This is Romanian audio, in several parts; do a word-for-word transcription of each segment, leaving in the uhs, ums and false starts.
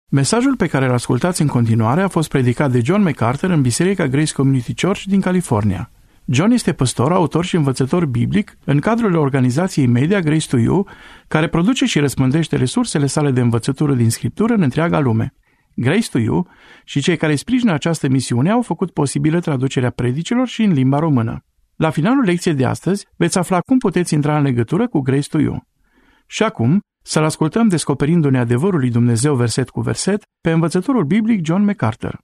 Mesajul pe care îl ascultați în continuare a fost predicat de John MacArthur în Biserica Grace Community Church din California. John este păstor, autor și învățător biblic în cadrul organizației media Grace to You, care produce și răspândește resursele sale de învățătură din Scriptură în întreaga lume. Grace to You și cei care sprijină această misiune au făcut posibilă traducerea predicilor și în limba română. La finalul lecției de astăzi veți afla cum puteți intra în legătură cu Grace to You. Și acum, să-l ascultăm descoperindu-ne adevărul lui Dumnezeu verset cu verset pe învățătorul biblic John MacArthur.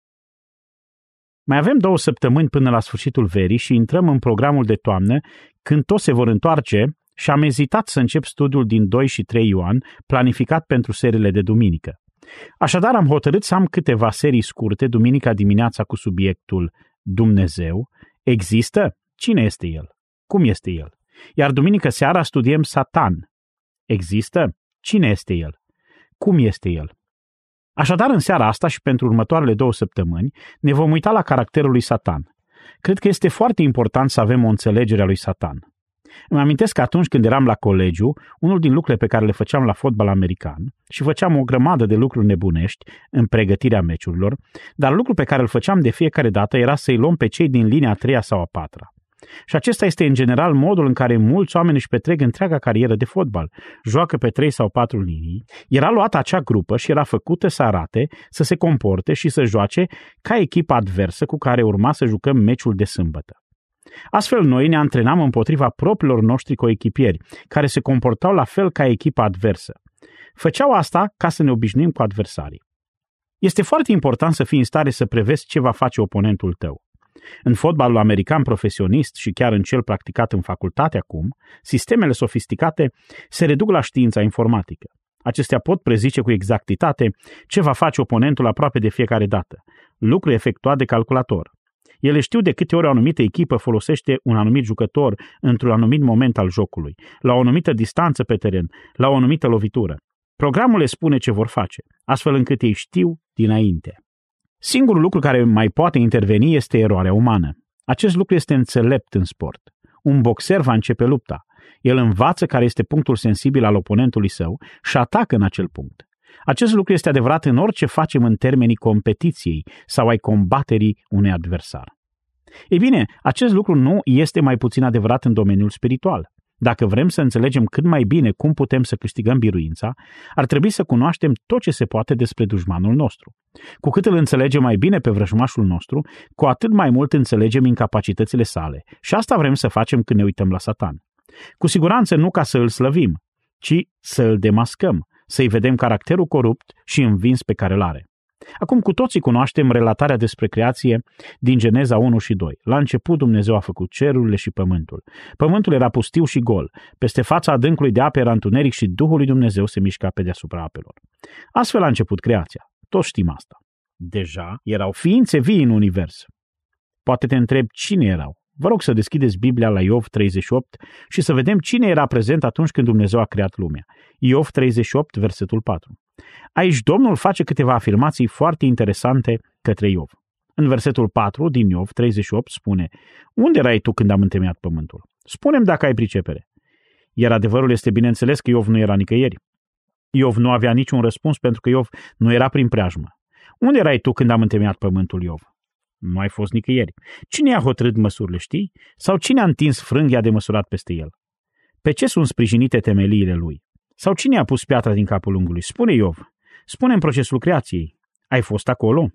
Mai avem două săptămâni până la sfârșitul verii și intrăm în programul de toamnă, când toți se vor întoarce, și am ezitat să încep studiul din doi și trei Ioan, planificat pentru seriile de duminică. Așadar am hotărât să am câteva serii scurte duminica dimineața cu subiectul Dumnezeu. Există? Cine este El? Cum este El? Iar duminică seara studiem Satan. Există? Cine este El? Cum este El? Așadar, în seara asta și pentru următoarele două săptămâni, ne vom uita la caracterul lui Satan. Cred că este foarte important să avem o înțelegere a lui Satan. Îmi amintesc că atunci când eram la colegiu, unul din lucrurile pe care le făceam la fotbal american, și făceam o grămadă de lucruri nebunești în pregătirea meciurilor, dar lucrul pe care îl făceam de fiecare dată era să-i luăm pe cei din linia a treia sau a patra. Și acesta este în general modul în care mulți oameni își petrec întreaga carieră de fotbal. Joacă pe trei sau patru linii, era luată acea grupă și era făcută să arate, să se comporte și să joace ca echipa adversă cu care urma să jucăm meciul de sâmbătă. Astfel noi ne antrenam împotriva propriilor noștri coechipieri, care se comportau la fel ca echipa adversă. Făceau asta ca să ne obișnuim cu adversarii. Este foarte important să fii în stare să prevezi ce va face oponentul tău. În fotbalul american profesionist și chiar în cel practicat în facultate acum, sistemele sofisticate se reduc la știința informatică. Acestea pot prezice cu exactitate ce va face oponentul aproape de fiecare dată, lucru efectuat de calculator. Ele știu de câte ori o anumită echipă folosește un anumit jucător într-un anumit moment al jocului, la o anumită distanță pe teren, la o anumită lovitură. Programul le spune ce vor face, astfel încât ei știu dinainte. Singurul lucru care mai poate interveni este eroarea umană. Acest lucru este înțelept în sport. Un boxer va începe lupta. El învață care este punctul sensibil al oponentului său și atacă în acel punct. Acest lucru este adevărat în orice facem în termenii competiției sau ai combaterii unui adversar. Ei bine, acest lucru nu este mai puțin adevărat în domeniul spiritual. Dacă vrem să înțelegem cât mai bine cum putem să câștigăm biruința, ar trebui să cunoaștem tot ce se poate despre dușmanul nostru. Cu cât îl înțelegem mai bine pe vrăjmașul nostru, cu atât mai mult înțelegem incapacitățile sale. Și asta vrem să facem când ne uităm la Satan. Cu siguranță nu ca să îl slăvim, ci să îl demascăm, să-i vedem caracterul corupt și învins pe care îl are. Acum cu toții cunoaștem relatarea despre creație din Geneza unu și doi. La început Dumnezeu a făcut cerurile și pământul. Pământul era pustiu și gol. Peste fața adâncului de apă era întuneric și Duhul lui Dumnezeu se mișca pe deasupra apelor. Astfel a început creația. Toți știm asta. Deja erau ființe vii în univers. Poate te întreb cine erau. Vă rog să deschideți Biblia la Iov treizeci și opt și să vedem cine era prezent atunci când Dumnezeu a creat lumea. Iov treizeci și opt, versetul patru. Aici Domnul face câteva afirmații foarte interesante către Iov. În versetul patru din Iov treizeci și opt spune: unde erai tu când am întemeiat pământul? Spune-mi dacă ai pricepere. Iar adevărul este bineînțeles că Iov nu era nicăieri. Iov nu avea niciun răspuns pentru că Iov nu era prin preajmă. Unde erai tu când am întemeiat pământul, Iov? Nu ai fost nicăieri. Cine i-a hotărât măsurile, știi? Sau cine a întins frânghia de măsurat peste el? Pe ce sunt sprijinite temeliile lui? Sau cine a pus piatra din capul unghiului? Spune, Iov. Spune în procesul creației. Ai fost acolo?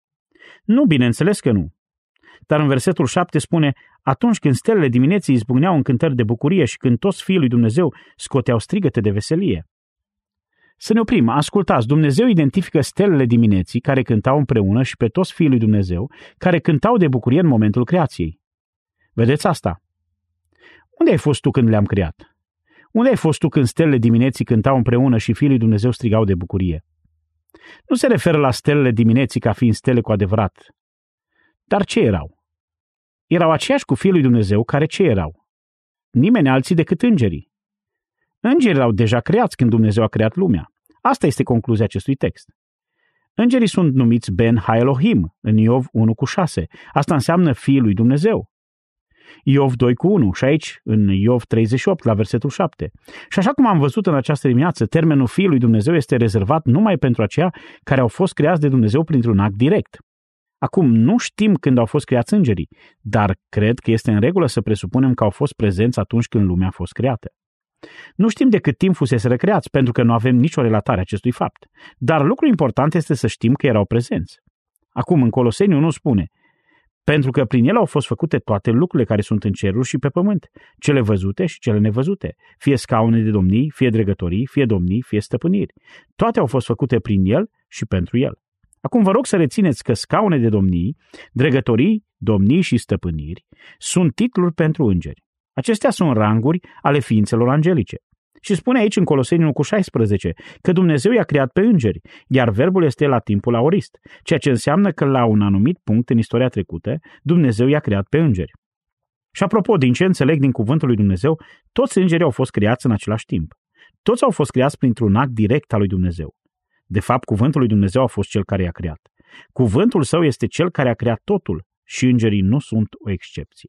Nu, bineînțeles că nu. Dar în versetul șapte spune: atunci când stelele dimineții izbucneau în cântări de bucurie și când toți fiii lui Dumnezeu scoteau strigăte de veselie. Să ne oprim, ascultați, Dumnezeu identifică stelele dimineții care cântau împreună și pe toți fiii lui Dumnezeu care cântau de bucurie în momentul creației. Vedeți asta? Unde ai fost tu când le-am creat? Unde ai fost tu când stelele dimineții cântau împreună și fiii lui Dumnezeu strigau de bucurie? Nu se referă la stelele dimineții ca fiind stele cu adevărat. Dar ce erau? Erau aceiași cu fiii lui Dumnezeu care ce erau? Nimeni alții decât îngerii. Îngerii erau deja creați când Dumnezeu a creat lumea. Asta este concluzia acestui text. Îngerii sunt numiți Ben Ha Elohim în Iov unu cu șase. Asta înseamnă fiii lui Dumnezeu. Iov doi cu unu și aici în Iov treizeci și opt la versetul șapte. Și așa cum am văzut în această dimineață, termenul Fiul lui Dumnezeu este rezervat numai pentru aceia care au fost creați de Dumnezeu printr-un act direct. Acum, nu știm când au fost creați îngerii, dar cred că este în regulă să presupunem că au fost prezenți atunci când lumea a fost creată. Nu știm de cât timp fusese creați, pentru că nu avem nicio relatare a acestui fapt, dar lucrul important este să știm că erau prezenți. Acum, în Coloseni unu spune: pentru că prin el au fost făcute toate lucrurile care sunt în ceruri și pe pământ, cele văzute și cele nevăzute, fie scaune de domnii, fie dregătorii, fie domnii, fie stăpâniri. Toate au fost făcute prin el și pentru el. Acum vă rog să rețineți că scaune de domnii, dregătorii, domnii și stăpâniri sunt titluri pentru îngeri. Acestea sunt ranguri ale ființelor angelice. Și spune aici în Coloseni unu cu șaisprezece că Dumnezeu i-a creat pe îngeri, iar verbul este la timpul aorist, ceea ce înseamnă că la un anumit punct în istoria trecută, Dumnezeu i-a creat pe îngeri. Și apropo, din ce înțeleg din cuvântul lui Dumnezeu, toți îngerii au fost creați în același timp. Toți au fost creați printr-un act direct al lui Dumnezeu. De fapt, cuvântul lui Dumnezeu a fost cel care i-a creat. Cuvântul său este cel care a creat totul și îngerii nu sunt o excepție.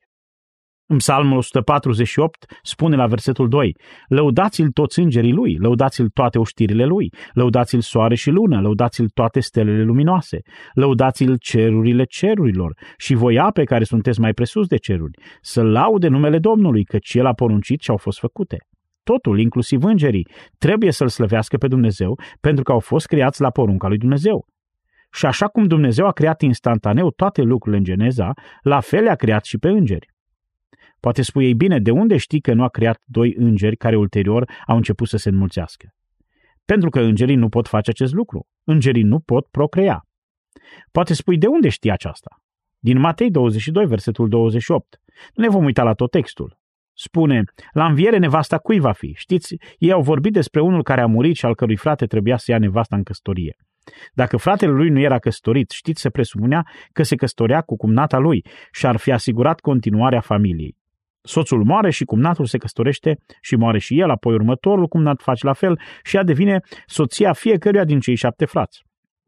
În Psalmul o sută patruzeci și opt spune la versetul doi: lăudați-l toți îngerii lui, lăudați-l toate oștirile lui, lăudați-l soare și lună, lăudați-l toate stelele luminoase, lăudați-l cerurile cerurilor și voi ape care sunteți mai presus de ceruri, să laude numele Domnului, căci el a poruncit și au fost făcute. Totul, inclusiv îngerii, trebuie să-l slăvească pe Dumnezeu, pentru că au fost creați la porunca lui Dumnezeu. Și așa cum Dumnezeu a creat instantaneu toate lucrurile în Geneza, la fel le-a creat și pe îngeri. Poate spui: ei bine, de unde știi că nu a creat doi îngeri care ulterior au început să se înmulțească? Pentru că îngerii nu pot face acest lucru. Îngerii nu pot procrea. Poate spui: de unde știi aceasta? Din Matei douăzeci și doi, versetul douăzeci și opt. Nu ne vom uita la tot textul. Spune: la înviere nevasta cui va fi? Știți, ei au vorbit despre unul care a murit și al cărui frate trebuia să ia nevasta în căsătorie. Dacă fratele lui nu era căsătorit, știți, se presupunea că se căsătorea cu cumnata lui și ar fi asigurat continuarea familiei. Soțul moare și cumnatul se căsătorește și moare și el, apoi următorul cumnat face la fel și ea devine soția fiecăruia din cei șapte frați.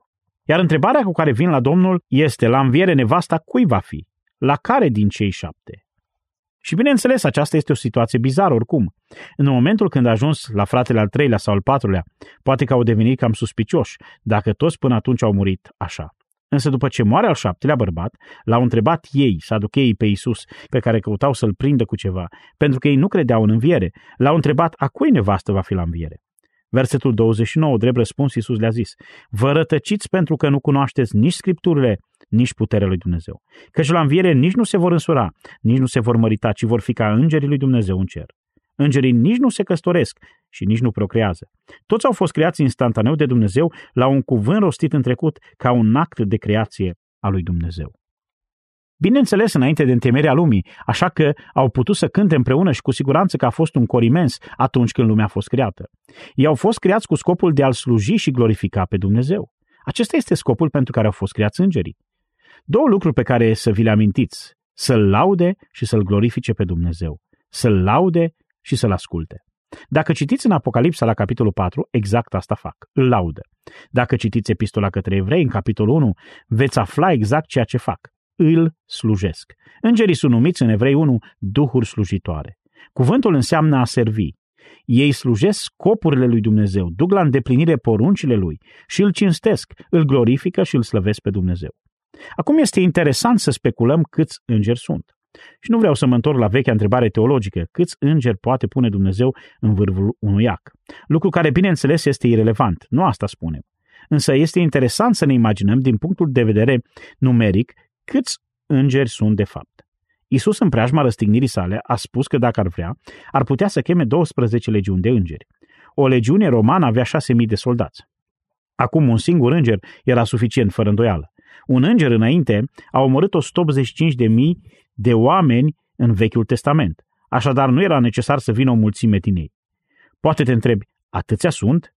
Iar întrebarea cu care vin la Domnul este: la înviere nevasta cui va fi? La care din cei șapte? Și bineînțeles, aceasta este o situație bizară oricum. În momentul când a ajuns la fratele al treilea sau al patrulea, poate că au devenit cam suspicioși, dacă toți până atunci au murit așa. Însă după ce moare al șaptelea bărbat, l-au întrebat ei, saducheii, pe Iisus, pe care căutau să-l prindă cu ceva, pentru că ei nu credeau în înviere. L-au întrebat: a cui nevastă va fi la înviere? Versetul douăzeci și nouă, drept răspuns, Iisus le-a zis: vă rătăciți pentru că nu cunoașteți nici Scripturile, nici puterea lui Dumnezeu. Căci la înviere nici nu se vor însura, nici nu se vor mărita, ci vor fi ca îngerii lui Dumnezeu în cer. Îngerii nici nu se căsătoresc și nici nu procrează. Toți au fost creați instantaneu de Dumnezeu la un cuvânt rostit în trecut ca un act de creație a lui Dumnezeu. Bineînțeles, înainte de întemeierea lumii, așa că au putut să cânte împreună și cu siguranță că a fost un cor imens atunci când lumea a fost creată. Ei au fost creați cu scopul de a-L sluji și glorifica pe Dumnezeu. Acesta este scopul pentru care au fost creați îngerii. Două lucruri pe care să vi le amintiți: să-L laude și să-L glorifice pe Dumnezeu. Să-L laude și să-L asculte. Dacă citiți în Apocalipsa la capitolul patru, exact asta fac, îl laudă. Dacă citiți Epistola către Evrei în capitolul unu, veți afla exact ceea ce fac. Îl slujesc. Îngerii sunt numiți în Evrei unu duhuri slujitoare. Cuvântul înseamnă a servi. Ei slujesc scopurile lui Dumnezeu, duc la îndeplinire poruncile lui și îl cinstesc, îl glorifică și îl slăvesc pe Dumnezeu. Acum este interesant să speculăm câți îngeri sunt. Și nu vreau să mă întorc la vechea întrebare teologică: câți îngeri poate pune Dumnezeu în vârful unui ac? Lucru care, bineînțeles, este irelevant. Nu asta spunem. Însă este interesant să ne imaginăm din punctul de vedere numeric câți îngeri sunt de fapt. Iisus, în preajma răstignirii sale, a spus că dacă ar vrea, ar putea să cheme douăsprezece legiuni de îngeri. O legiune romană avea șase mii de soldați. Acum un singur înger era suficient, fără îndoială. Un înger înainte a omorât o sută optzeci și cinci de mii de oameni în Vechiul Testament. Așadar, nu era necesar să vină o mulțime din ei. Poate te întrebi: atâția sunt?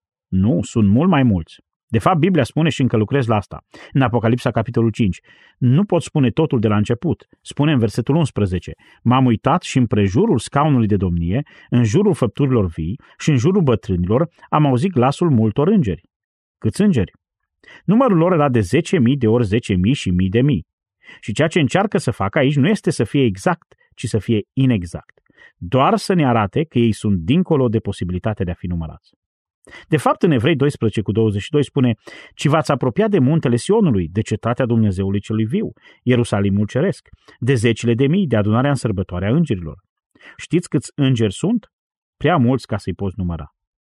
Nu, sunt mult mai mulți. De fapt, Biblia spune, și încă lucrez la asta, în Apocalipsa capitolul cinci. Nu pot spune totul de la început. Spune în versetul unsprezece: m-am uitat și împrejurul scaunului de domnie, în jurul făpturilor vii și în jurul bătrânilor am auzit glasul multor îngeri. Câți îngeri? Numărul lor era de zece mii de ori zece mii și mii de mii. Și ceea ce încearcă să facă aici nu este să fie exact, ci să fie inexact, doar să ne arate că ei sunt dincolo de posibilitatea de a fi numărați. De fapt, în Evrei doisprezece cu douăzeci și doi spune: ci v-ați apropiat de muntele Sionului, de cetatea Dumnezeului celui viu, Ierusalimul ceresc, de zecile de mii, de adunarea în sărbătoarea îngerilor. Știți câți îngeri sunt? Prea mulți ca să-i poți număra.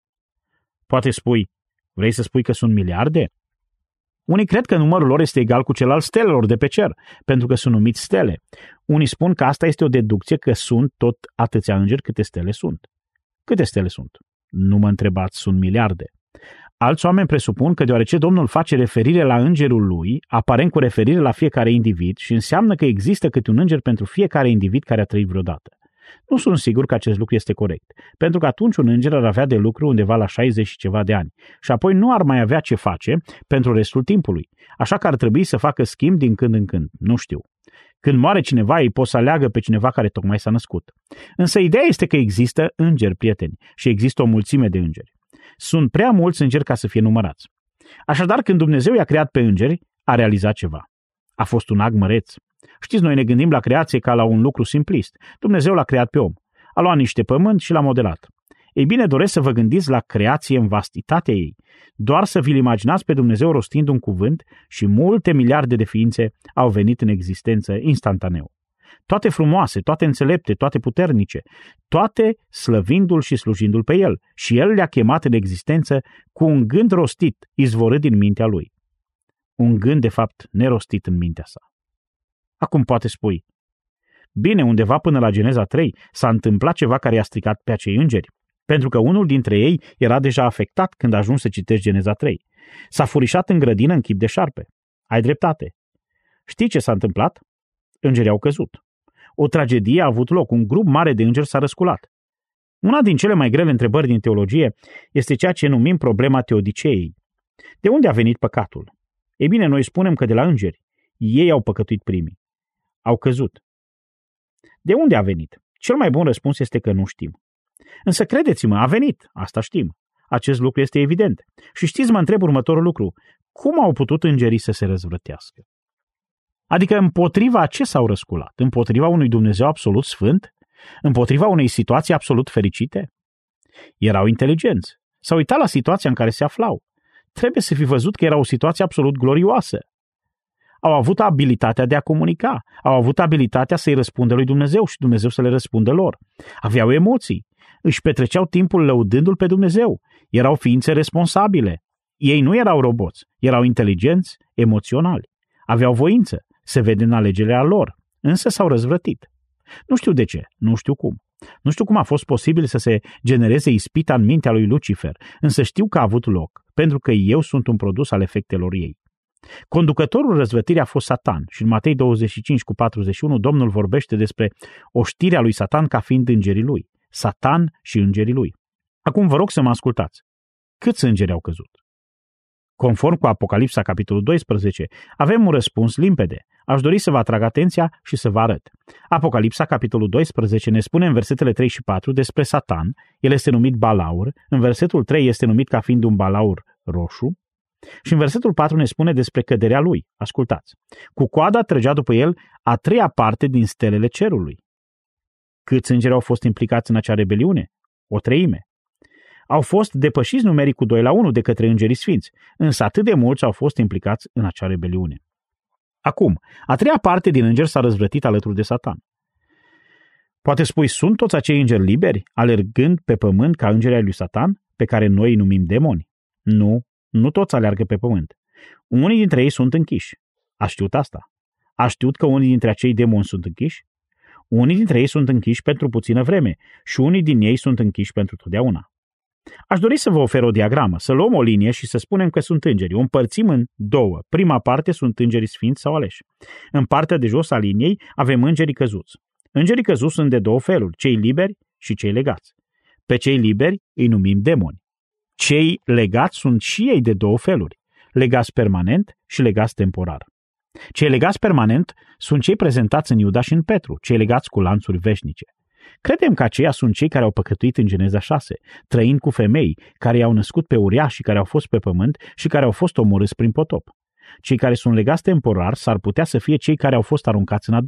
Poate spui: vrei să spui că sunt miliarde? Unii cred că numărul lor este egal cu cel al stelelor de pe cer, pentru că sunt numiți stele. Unii spun că asta este o deducție, că sunt tot atâția îngeri câte stele sunt. Câte stele sunt? Nu mă întrebați, sunt miliarde. Alți oameni presupun că deoarece Domnul face referire la îngerul lui, aparent cu referire la fiecare individ, și înseamnă că există câte un înger pentru fiecare individ care a trăit vreodată. Nu sunt sigur că acest lucru este corect, pentru că atunci un înger ar avea de lucru undeva la șaizeci și ceva de ani și apoi nu ar mai avea ce face pentru restul timpului, așa că ar trebui să facă schimb din când în când, nu știu. Când moare cineva, ei pot să aleagă pe cineva care tocmai s-a născut. Însă ideea este că există îngeri, prieteni, și există o mulțime de îngeri. Sunt prea mulți îngeri ca să fie numărați. Așadar, când Dumnezeu i-a creat pe îngeri, a realizat ceva. A fost un act măreț. Știți, noi ne gândim la creație ca la un lucru simplist. Dumnezeu l-a creat pe om. A luat niște pământ și l-a modelat. Ei bine, doresc să vă gândiți la creație în vastitatea ei. Doar să vi-l imaginați pe Dumnezeu rostind un cuvânt și multe miliarde de ființe au venit în existență instantaneu. Toate frumoase, toate înțelepte, toate puternice, toate slăvindu-l și slujindu-l pe el. Și el le-a chemat în existență cu un gând rostit, izvorât din mintea lui. Un gând, de fapt, nerostit în mintea sa. Acum poate spui: bine, undeva până la Geneza trei s-a întâmplat ceva care i-a stricat pe acei îngeri, pentru că unul dintre ei era deja afectat când ajungi să citești Geneza trei. S-a furișat în grădină în chip de șarpe. Ai dreptate. Știi ce s-a întâmplat? Îngerii au căzut. O tragedie a avut loc, un grup mare de îngeri s-a răsculat. Una din cele mai grele întrebări din teologie este ceea ce numim problema teodiceei. De unde a venit păcatul? Ei bine, noi spunem că de la îngeri. Ei au păcătuit primii. Au căzut. De unde a venit? Cel mai bun răspuns este că nu știm. Însă credeți-mă, a venit, asta știm. Acest lucru este evident. Și știți, mă întreb următorul lucru: cum au putut îngerii să se răzvrătească? Adică împotriva ce s-au răsculat? Împotriva unui Dumnezeu absolut sfânt? Împotriva unei situații absolut fericite? Erau inteligenți. S-au uitat la situația în care se aflau. Trebuie să fi văzut că era o situație absolut glorioasă. Au avut abilitatea de a comunica, au avut abilitatea să-i răspundă lui Dumnezeu și Dumnezeu să le răspundă lor. Aveau emoții, își petreceau timpul lăudându-L pe Dumnezeu, erau ființe responsabile. Ei nu erau roboți, erau inteligenți, emoționali, aveau voință, se vede în alegerea lor, însă s-au răzvrătit. Nu știu de ce, nu știu cum. Nu știu cum a fost posibil să se genereze ispita în mintea lui Lucifer, însă știu că a avut loc, pentru că eu sunt un produs al efectelor ei. Conducătorul răzvrătirii a fost Satan și în Matei douăzeci și cinci cu patruzeci și unu Domnul vorbește despre oștirea lui Satan ca fiind îngerii lui. Satan și îngerii lui. Acum vă rog să mă ascultați. Câți îngeri au căzut? Conform cu Apocalipsa, capitolul doisprezece, avem un răspuns limpede. Aș dori să vă atrag atenția și să vă arăt. Apocalipsa, capitolul doisprezece, ne spune în versetele trei și patru despre Satan. El este numit Balaur. În versetul trei este numit ca fiind un balaur roșu. Și în versetul patru ne spune despre căderea lui. Ascultați. Cu coada trăgea după el a treia parte din stelele cerului. Câți îngeri au fost implicați în acea rebeliune? O treime. Au fost depășiți numeric cu doi la unu de către îngerii sfinți, însă atât de mulți au fost implicați în acea rebeliune. Acum, a treia parte din îngeri s-a răzvrătit alături de Satan. Poate spui, sunt toți acei îngeri liberi, alergând pe pământ ca îngerii ai lui Satan, pe care noi îi numim demoni? Nu, nu toți aleargă pe pământ. Unii dintre ei sunt închiși. A știut asta? A știut că unii dintre acei demoni sunt închiși? Unii dintre ei sunt închiși pentru puțină vreme și unii din ei sunt închiși pentru totdeauna. Aș dori să vă ofer o diagramă, să luăm o linie și să spunem că sunt îngeri. O împărțim în două. Prima parte sunt îngerii sfinți sau aleși. În partea de jos a liniei avem îngerii căzuți. Îngerii căzuți sunt de două feluri, cei liberi și cei legați. Pe cei liberi îi numim demoni. Cei legați sunt și ei de două feluri, legați permanent și legați temporar. Cei legați permanent sunt cei prezentați în Iuda și în Petru, cei legați cu lanțuri veșnice. Credem că aceia sunt cei care au păcătuit în Geneza șase, trăind cu femei care i-au născut pe uriași care au fost pe pământ și care au fost omorâți prin potop. Cei care sunt legați temporar s-ar putea să fie cei care au fost aruncați în adânc.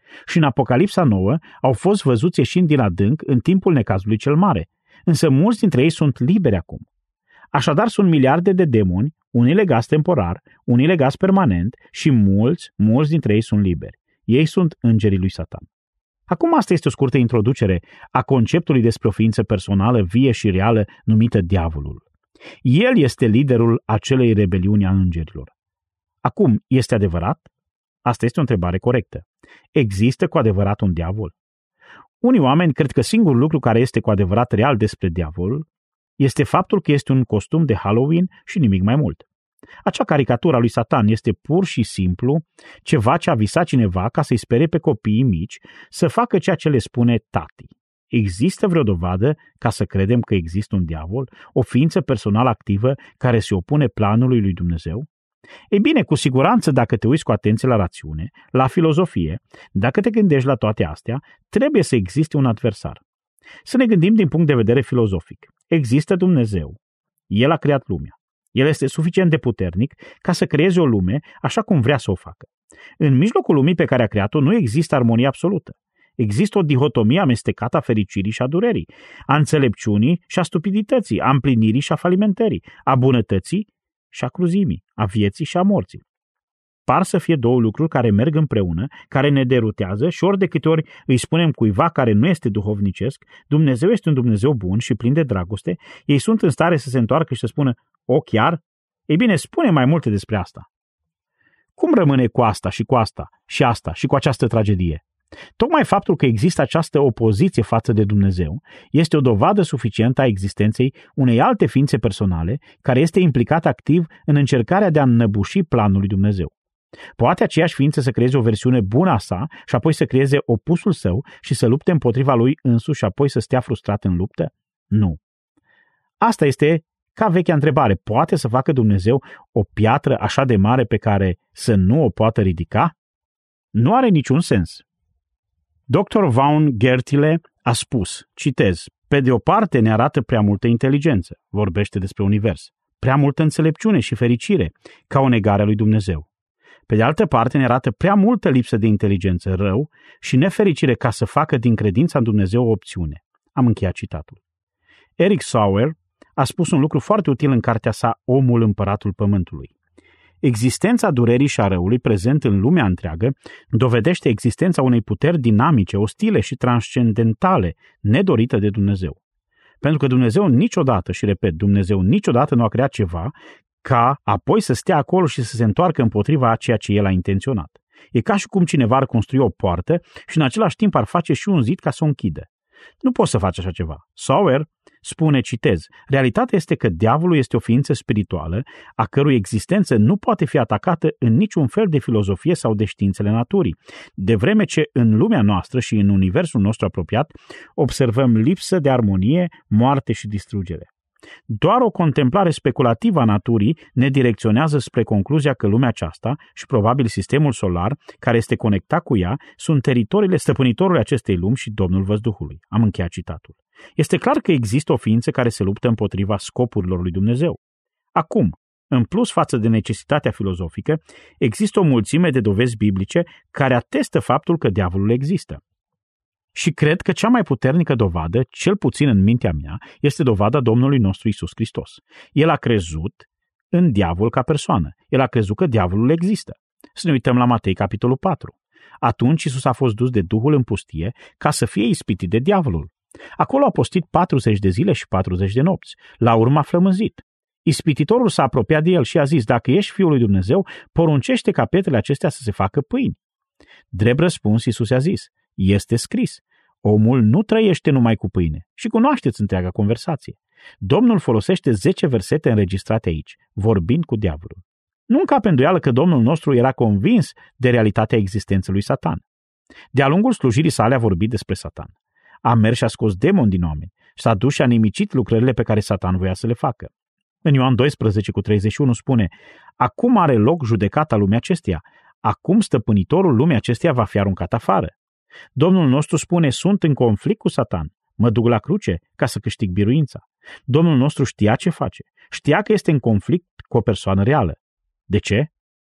și în Apocalipsa nouă au fost văzuți ieșind din adânc în timpul necazului cel mare, însă mulți dintre ei sunt liberi acum. Așadar sunt miliarde de demoni, unii legați temporar, unii legați permanent și mulți, mulți dintre ei sunt liberi. Ei sunt îngerii lui Satan. Acum asta este o scurtă introducere a conceptului despre o ființă personală, vie și reală, numită diavolul. El este liderul acelei rebeliuni a îngerilor. Acum, este adevărat? Asta este o întrebare corectă. Există cu adevărat un diavol? Unii oameni cred că singurul lucru care este cu adevărat real despre diavolul este faptul că este un costum de Halloween și nimic mai mult. Acea caricatură a lui Satan este pur și simplu ceva ce a visat cineva ca să-i sperie pe copiii mici să facă ceea ce le spune tati. Există vreo dovadă ca să credem că există un diavol, o ființă personală activă care se opune planului lui Dumnezeu? Ei bine, cu siguranță, dacă te uiți cu atenție la rațiune, la filozofie, dacă te gândești la toate astea, trebuie să existe un adversar. Să ne gândim din punct de vedere filozofic. Există Dumnezeu. El a creat lumea. El este suficient de puternic ca să creeze o lume așa cum vrea să o facă. În mijlocul lumii pe care a creat-o nu există armonie absolută. Există o dihotomie amestecată a fericirii și a durerii, a înțelepciunii și a stupidității, a împlinirii și a falimentării, a bunătății și a cruzimii, a vieții și a morții. Par să fie două lucruri care merg împreună, care ne derutează și ori de câte ori îi spunem cuiva care nu este duhovnicesc, Dumnezeu este un Dumnezeu bun și plin de dragoste, ei sunt în stare să se întoarcă și să spună, o, chiar? Ei bine, spune mai multe despre asta. Cum rămâne cu asta și cu asta și asta și cu această tragedie? Tocmai faptul că există această opoziție față de Dumnezeu este o dovadă suficientă a existenței unei alte ființe personale care este implicată activ în încercarea de a înnăbuși planul lui Dumnezeu. Poate aceeași ființă să creeze o versiune bună a sa și apoi să creeze opusul său și să lupte împotriva lui însuși și apoi să stea frustrat în luptă? Nu. Asta este ca vechea întrebare. Poate să facă Dumnezeu o piatră așa de mare pe care să nu o poată ridica? Nu are niciun sens. doctor Vaughan Gertile a spus, citez, pe de o parte ne arată prea multă inteligență, vorbește despre univers, prea multă înțelepciune și fericire, ca o negare a lui Dumnezeu. Pe de altă parte ne arată prea multă lipsă de inteligență, rău și nefericire ca să facă din credința în Dumnezeu o opțiune. Am încheiat citatul. Eric Sauer a spus un lucru foarte util în cartea sa Omul împăratul pământului. Existența durerii și a răului prezent în lumea întreagă dovedește existența unei puteri dinamice, ostile și transcendentale, nedorită de Dumnezeu. Pentru că Dumnezeu niciodată, și repet, Dumnezeu niciodată nu a creat ceva ca apoi să stea acolo și să se întoarcă împotriva a ceea ce El a intenționat. E ca și cum cineva ar construi o poartă și în același timp ar face și un zid ca să o închidă. Nu poți să faci așa ceva. Sauer spune, citez, realitatea este că diavolul este o ființă spirituală, a cărui existență nu poate fi atacată în niciun fel de filozofie sau de științele naturii, de vreme ce în lumea noastră și în universul nostru apropiat observăm lipsă de armonie, moarte și distrugere. Doar o contemplare speculativă a naturii ne direcționează spre concluzia că lumea aceasta și probabil sistemul solar care este conectat cu ea sunt teritoriile stăpânitorului acestei lumi și Domnul Văzduhului. Am încheiat citatul. Este clar că există o ființă care se luptă împotriva scopurilor lui Dumnezeu. Acum, în plus față de necesitatea filozofică, există o mulțime de dovezi biblice care atestă faptul că diavolul există. Și cred că cea mai puternică dovadă, cel puțin în mintea mea, este dovada Domnului nostru Iisus Hristos. El a crezut în diavol ca persoană. El a crezut că diavolul există. Să ne uităm la Matei, capitolul patru. Atunci Iisus a fost dus de Duhul în pustie ca să fie ispitit de diavolul. Acolo a postit patruzeci de zile și patruzeci de nopți. La urmă a flămânzit. Ispititorul s-a apropiat de el și a zis, dacă ești Fiul lui Dumnezeu, poruncește ca pietrele acestea să se facă pâini. Drept răspuns, Iisus a zis, este scris, omul nu trăiește numai cu pâine. Și cunoașteți întreaga conversație. Domnul folosește zece versete înregistrate aici, vorbind cu diavolul. Nu încape îndoială că Domnul nostru era convins de realitatea existenței lui Satan. De-a lungul slujirii sale a vorbit despre Satan. A mers și a scos demoni din oameni, s-a dus și a nimicit lucrările pe care Satan voia să le facă. În Ioan doisprezece cu treizeci și unu spune, acum are loc judecata lumii acesteia, acum stăpânitorul lumii acesteia va fi aruncat afară. Domnul nostru spune, sunt în conflict cu Satan, mă duc la cruce ca să câștig biruința. Domnul nostru știa ce face, știa că este în conflict cu o persoană reală. De ce?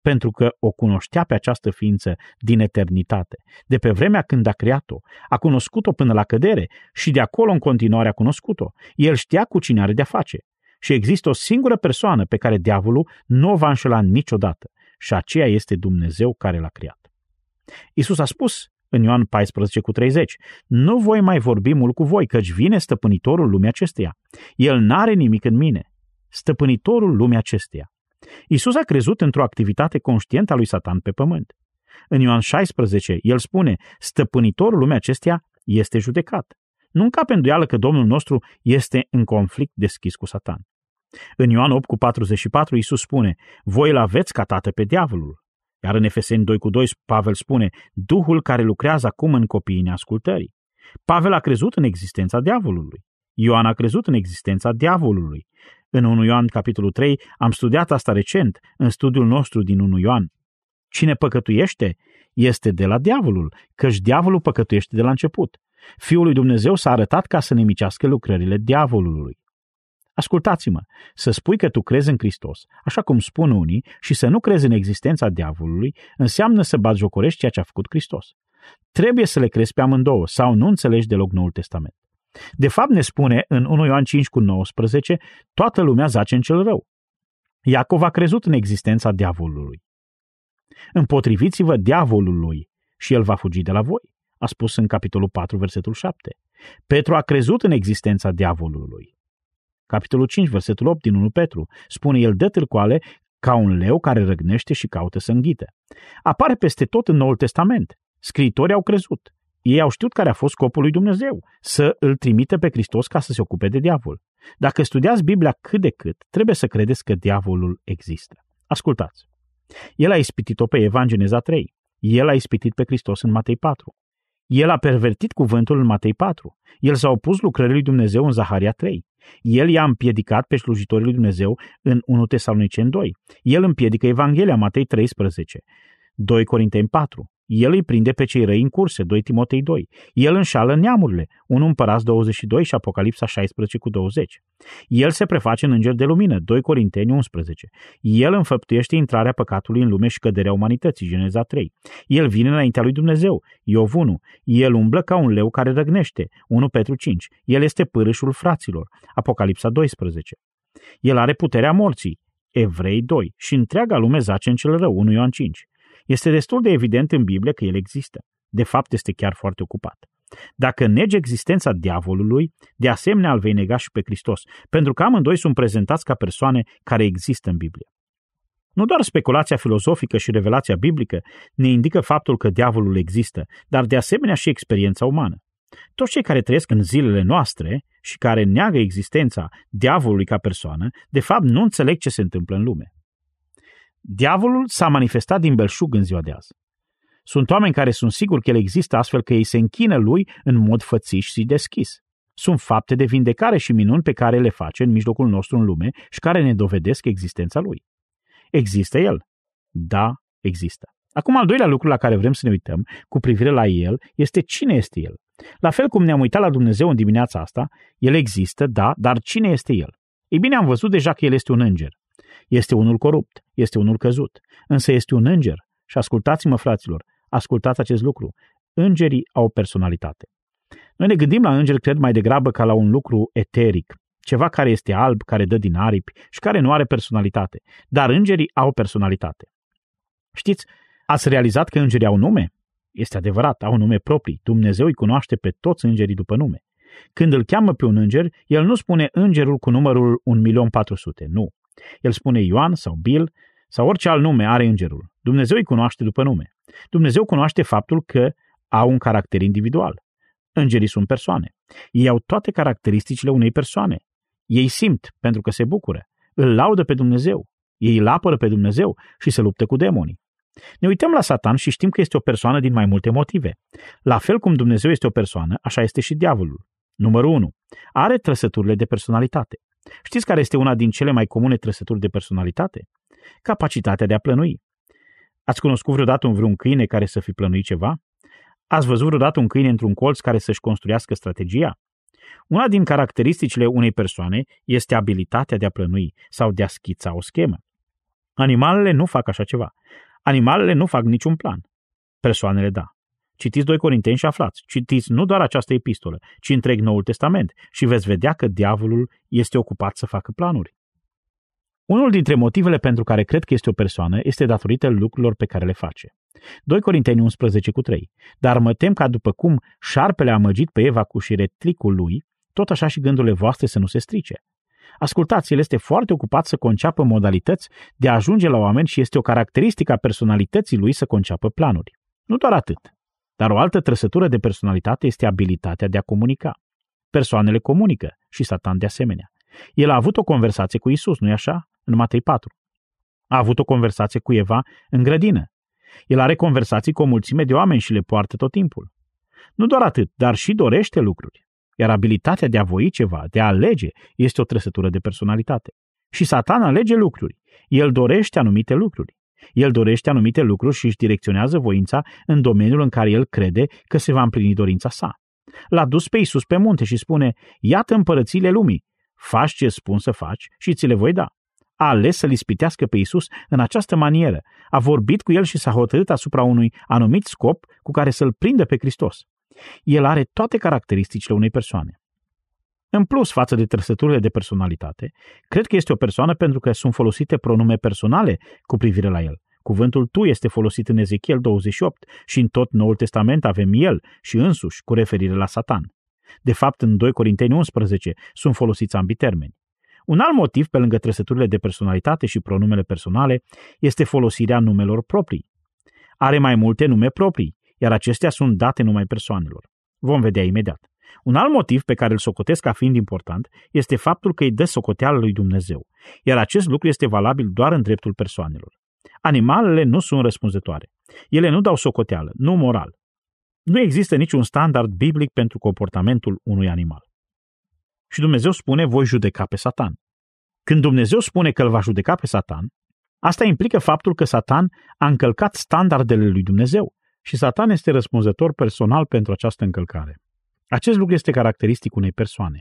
pentru că o cunoștea pe această ființă din eternitate, de pe vremea când a creat-o, a cunoscut-o până la cădere și de acolo în continuare a cunoscut-o. El știa cu cine are de-a face. Și există o singură persoană pe care diavolul nu o va înșela niciodată, și aceea este Dumnezeu care l-a creat. Iisus a spus în Ioan paisprezece cu treizeci, nu voi mai vorbi mult cu voi, căci vine stăpânitorul lumii acesteia. El n-are nimic în mine. Stăpânitorul lumii acesteia. Iisus a crezut într-o activitate conștientă a lui Satan pe pământ. În Ioan șaisprezece, el spune, stăpânitorul lumii acesteia este judecat. Nu încape îndoială că Domnul nostru este în conflict deschis cu Satan. În Ioan opt cu patruzeci și patru, Iisus spune, voi îl aveți ca tată pe diavolul. Iar în Efeseni doi cu doi, Pavel spune, Duhul care lucrează acum în copiii neascultării. Pavel a crezut în existența diavolului. Ioan a crezut în existența diavolului. În unu Ioan, capitolul trei, am studiat asta recent, în studiul nostru din unu Ioan. Cine păcătuiește este de la diavolul, căci diavolul păcătuiește de la început. Fiul lui Dumnezeu s-a arătat ca să nimicească lucrările diavolului. Ascultați-mă, să spui că tu crezi în Hristos, așa cum spun unii, și să nu crezi în existența diavolului, înseamnă să batjocorești ceea ce a făcut Hristos. Trebuie să le crezi pe amândouă, sau nu înțelegi deloc Noul Testament. De fapt ne spune în unu Ioan cinci cu nouăsprezece, toată lumea zace în cel rău. Iacov a crezut în existența diavolului. Împotriviți-vă diavolului și el va fugi de la voi, a spus în capitolul patru, versetul șapte. Petru a crezut în existența diavolului. Capitolul cinci, versetul opt din unu Petru, spune el dă târcoale ca un leu care răgnește și caută să înghite. Apare peste tot în Noul Testament. Scriitorii au crezut. Ei au știut care a fost scopul lui Dumnezeu, să îl trimită pe Hristos ca să se ocupe de diavol. Dacă studiați Biblia cât de cât, trebuie să credeți că diavolul există. Ascultați. El a ispitit-o pe Eva în Geneza trei. El a ispitit pe Hristos în Matei patru. El a pervertit cuvântul în Matei patru. El s-a opus lucrării lui Dumnezeu în Zaharia trei. El i-a împiedicat pe slujitorii lui Dumnezeu în unu Tesaloniceni doi. El împiedică Evanghelia, Matei treisprezece, doi Corinteni patru. El îi prinde pe cei răi în curse, doi Timotei doi. El înșală neamurile, unu Împărați douăzeci și doi și Apocalipsa șaisprezece cu douăzeci. El se preface în înger de lumină, doi Corinteni unsprezece. El înfăptuiește intrarea păcatului în lume și căderea umanității, Geneza trei. El vine înaintea lui Dumnezeu, Iov unu. El umblă ca un leu care răgnește, unu Petru cinci. El este pârâșul fraților, Apocalipsa doisprezece. El are puterea morții, Evrei doi. Și întreaga lume zace în cel rău, unu Ioan cinci. Este destul de evident în Biblie că el există. De fapt, este chiar foarte ocupat. Dacă negi existența diavolului, de asemenea îl vei nega și pe Hristos, pentru că amândoi sunt prezentați ca persoane care există în Biblie. Nu doar speculația filozofică și revelația biblică ne indică faptul că diavolul există, dar de asemenea și experiența umană. Toți cei care trăiesc în zilele noastre și care neagă existența diavolului ca persoană, de fapt nu înțeleg ce se întâmplă în lume. Diavolul s-a manifestat din belșug în ziua de azi. Sunt oameni care sunt siguri că el există astfel că ei se închină lui în mod fățiș și deschis. Sunt fapte de vindecare și minuni pe care le face în mijlocul nostru în lume și care ne dovedesc existența lui. Există el? Da, există. Acum, al doilea lucru la care vrem să ne uităm cu privire la el este cine este el. La fel cum ne-am uitat la Dumnezeu în dimineața asta, el există, da, dar cine este el? Ei bine, am văzut deja că el este un înger. Este unul corupt, este unul căzut, însă este un înger. Și ascultați-mă, fraților, ascultați acest lucru. Îngerii au personalitate. Noi ne gândim la îngeri, cred, mai degrabă ca la un lucru eteric, ceva care este alb, care dă din aripi și care nu are personalitate. Dar îngerii au personalitate. Știți, ați realizat că îngerii au nume? Este adevărat, au nume proprii. Dumnezeu îi cunoaște pe toți îngerii după nume. Când îl cheamă pe un înger, el nu spune îngerul cu numărul un milion patru sute, nu. El spune Ioan sau Bill sau orice alt nume are îngerul. Dumnezeu îi cunoaște după nume. Dumnezeu cunoaște faptul că au un caracter individual. Îngerii sunt persoane. Ei au toate caracteristicile unei persoane. Ei simt pentru că se bucură. Îl laudă pe Dumnezeu. Ei îl apără pe Dumnezeu și se luptă cu demonii. Ne uităm la Satan și știm că este o persoană din mai multe motive. La fel cum Dumnezeu este o persoană, așa este și diavolul. Numărul unu. Are trăsăturile de personalitate. Știți care este una din cele mai comune trăsături de personalitate? Capacitatea de a plănui. Ați cunoscut vreodată un vreun câine care să fi plănuit ceva? Ați văzut vreodată un câine într-un colț care să-și construiască strategia? Una din caracteristicile unei persoane este abilitatea de a plănui sau de a schița o schemă. Animalele nu fac așa ceva. Animalele nu fac niciun plan. Persoanele da. Citiți doi Corinteni și aflați. Citiți nu doar această epistolă, ci întreg Noul Testament și veți vedea că diavolul este ocupat să facă planuri. Unul dintre motivele pentru care cred că este o persoană este datorită lucrurilor pe care le face. doi Corinteni unsprezece cu trei. Dar mă tem ca după cum șarpele a amăgit pe Eva cu șiretlicul lui, tot așa și gândurile voastre să nu se strice. Ascultați, el este foarte ocupat să conceapă modalități de a ajunge la oameni și este o caracteristică a personalității lui să conceapă planuri. Nu doar atât, dar o altă trăsătură de personalitate este abilitatea de a comunica. Persoanele comunică și Satan de asemenea. El a avut o conversație cu Isus, nu-i așa? În Matei patru. A avut o conversație cu Eva în grădină. El are conversații cu o mulțime de oameni și le poartă tot timpul. Nu doar atât, dar și dorește lucruri. Iar abilitatea de a voi ceva, de a alege, este o trăsătură de personalitate. Și Satan alege lucruri. El dorește anumite lucruri. El dorește anumite lucruri și își direcționează voința în domeniul în care el crede că se va împlini dorința sa. L-a dus pe Iisus pe munte și spune, iată împărățiile lumii, faci ce spun să faci și ți le voi da. A ales să-l ispitească pe Iisus în această manieră. A vorbit cu el și s-a hotărât asupra unui anumit scop cu care să-l prindă pe Hristos. El are toate caracteristicile unei persoane. În plus, față de trăsăturile de personalitate, cred că este o persoană pentru că sunt folosite pronume personale cu privire la el. Cuvântul tu este folosit în Ezechiel douăzeci și opt și în tot Noul Testament avem el și însuși cu referire la Satan. De fapt, în doi Corinteni unsprezece sunt folosiți ambii termeni. Un alt motiv, pe lângă trăsăturile de personalitate și pronumele personale, este folosirea numelor proprii. Are mai multe nume proprii, iar acestea sunt date numai persoanelor. Vom vedea imediat. Un alt motiv pe care îl socotesc ca fiind important este faptul că îi dă socoteală lui Dumnezeu, iar acest lucru este valabil doar în dreptul persoanelor. Animalele nu sunt răspunzătoare. Ele nu dau socoteală, nu moral. Nu există niciun standard biblic pentru comportamentul unui animal. Și Dumnezeu spune, voi judeca pe Satan. Când Dumnezeu spune că îl va judeca pe Satan, asta implică faptul că Satan a încălcat standardele lui Dumnezeu și Satan este răspunzător personal pentru această încălcare. Acest lucru este caracteristic unei persoane.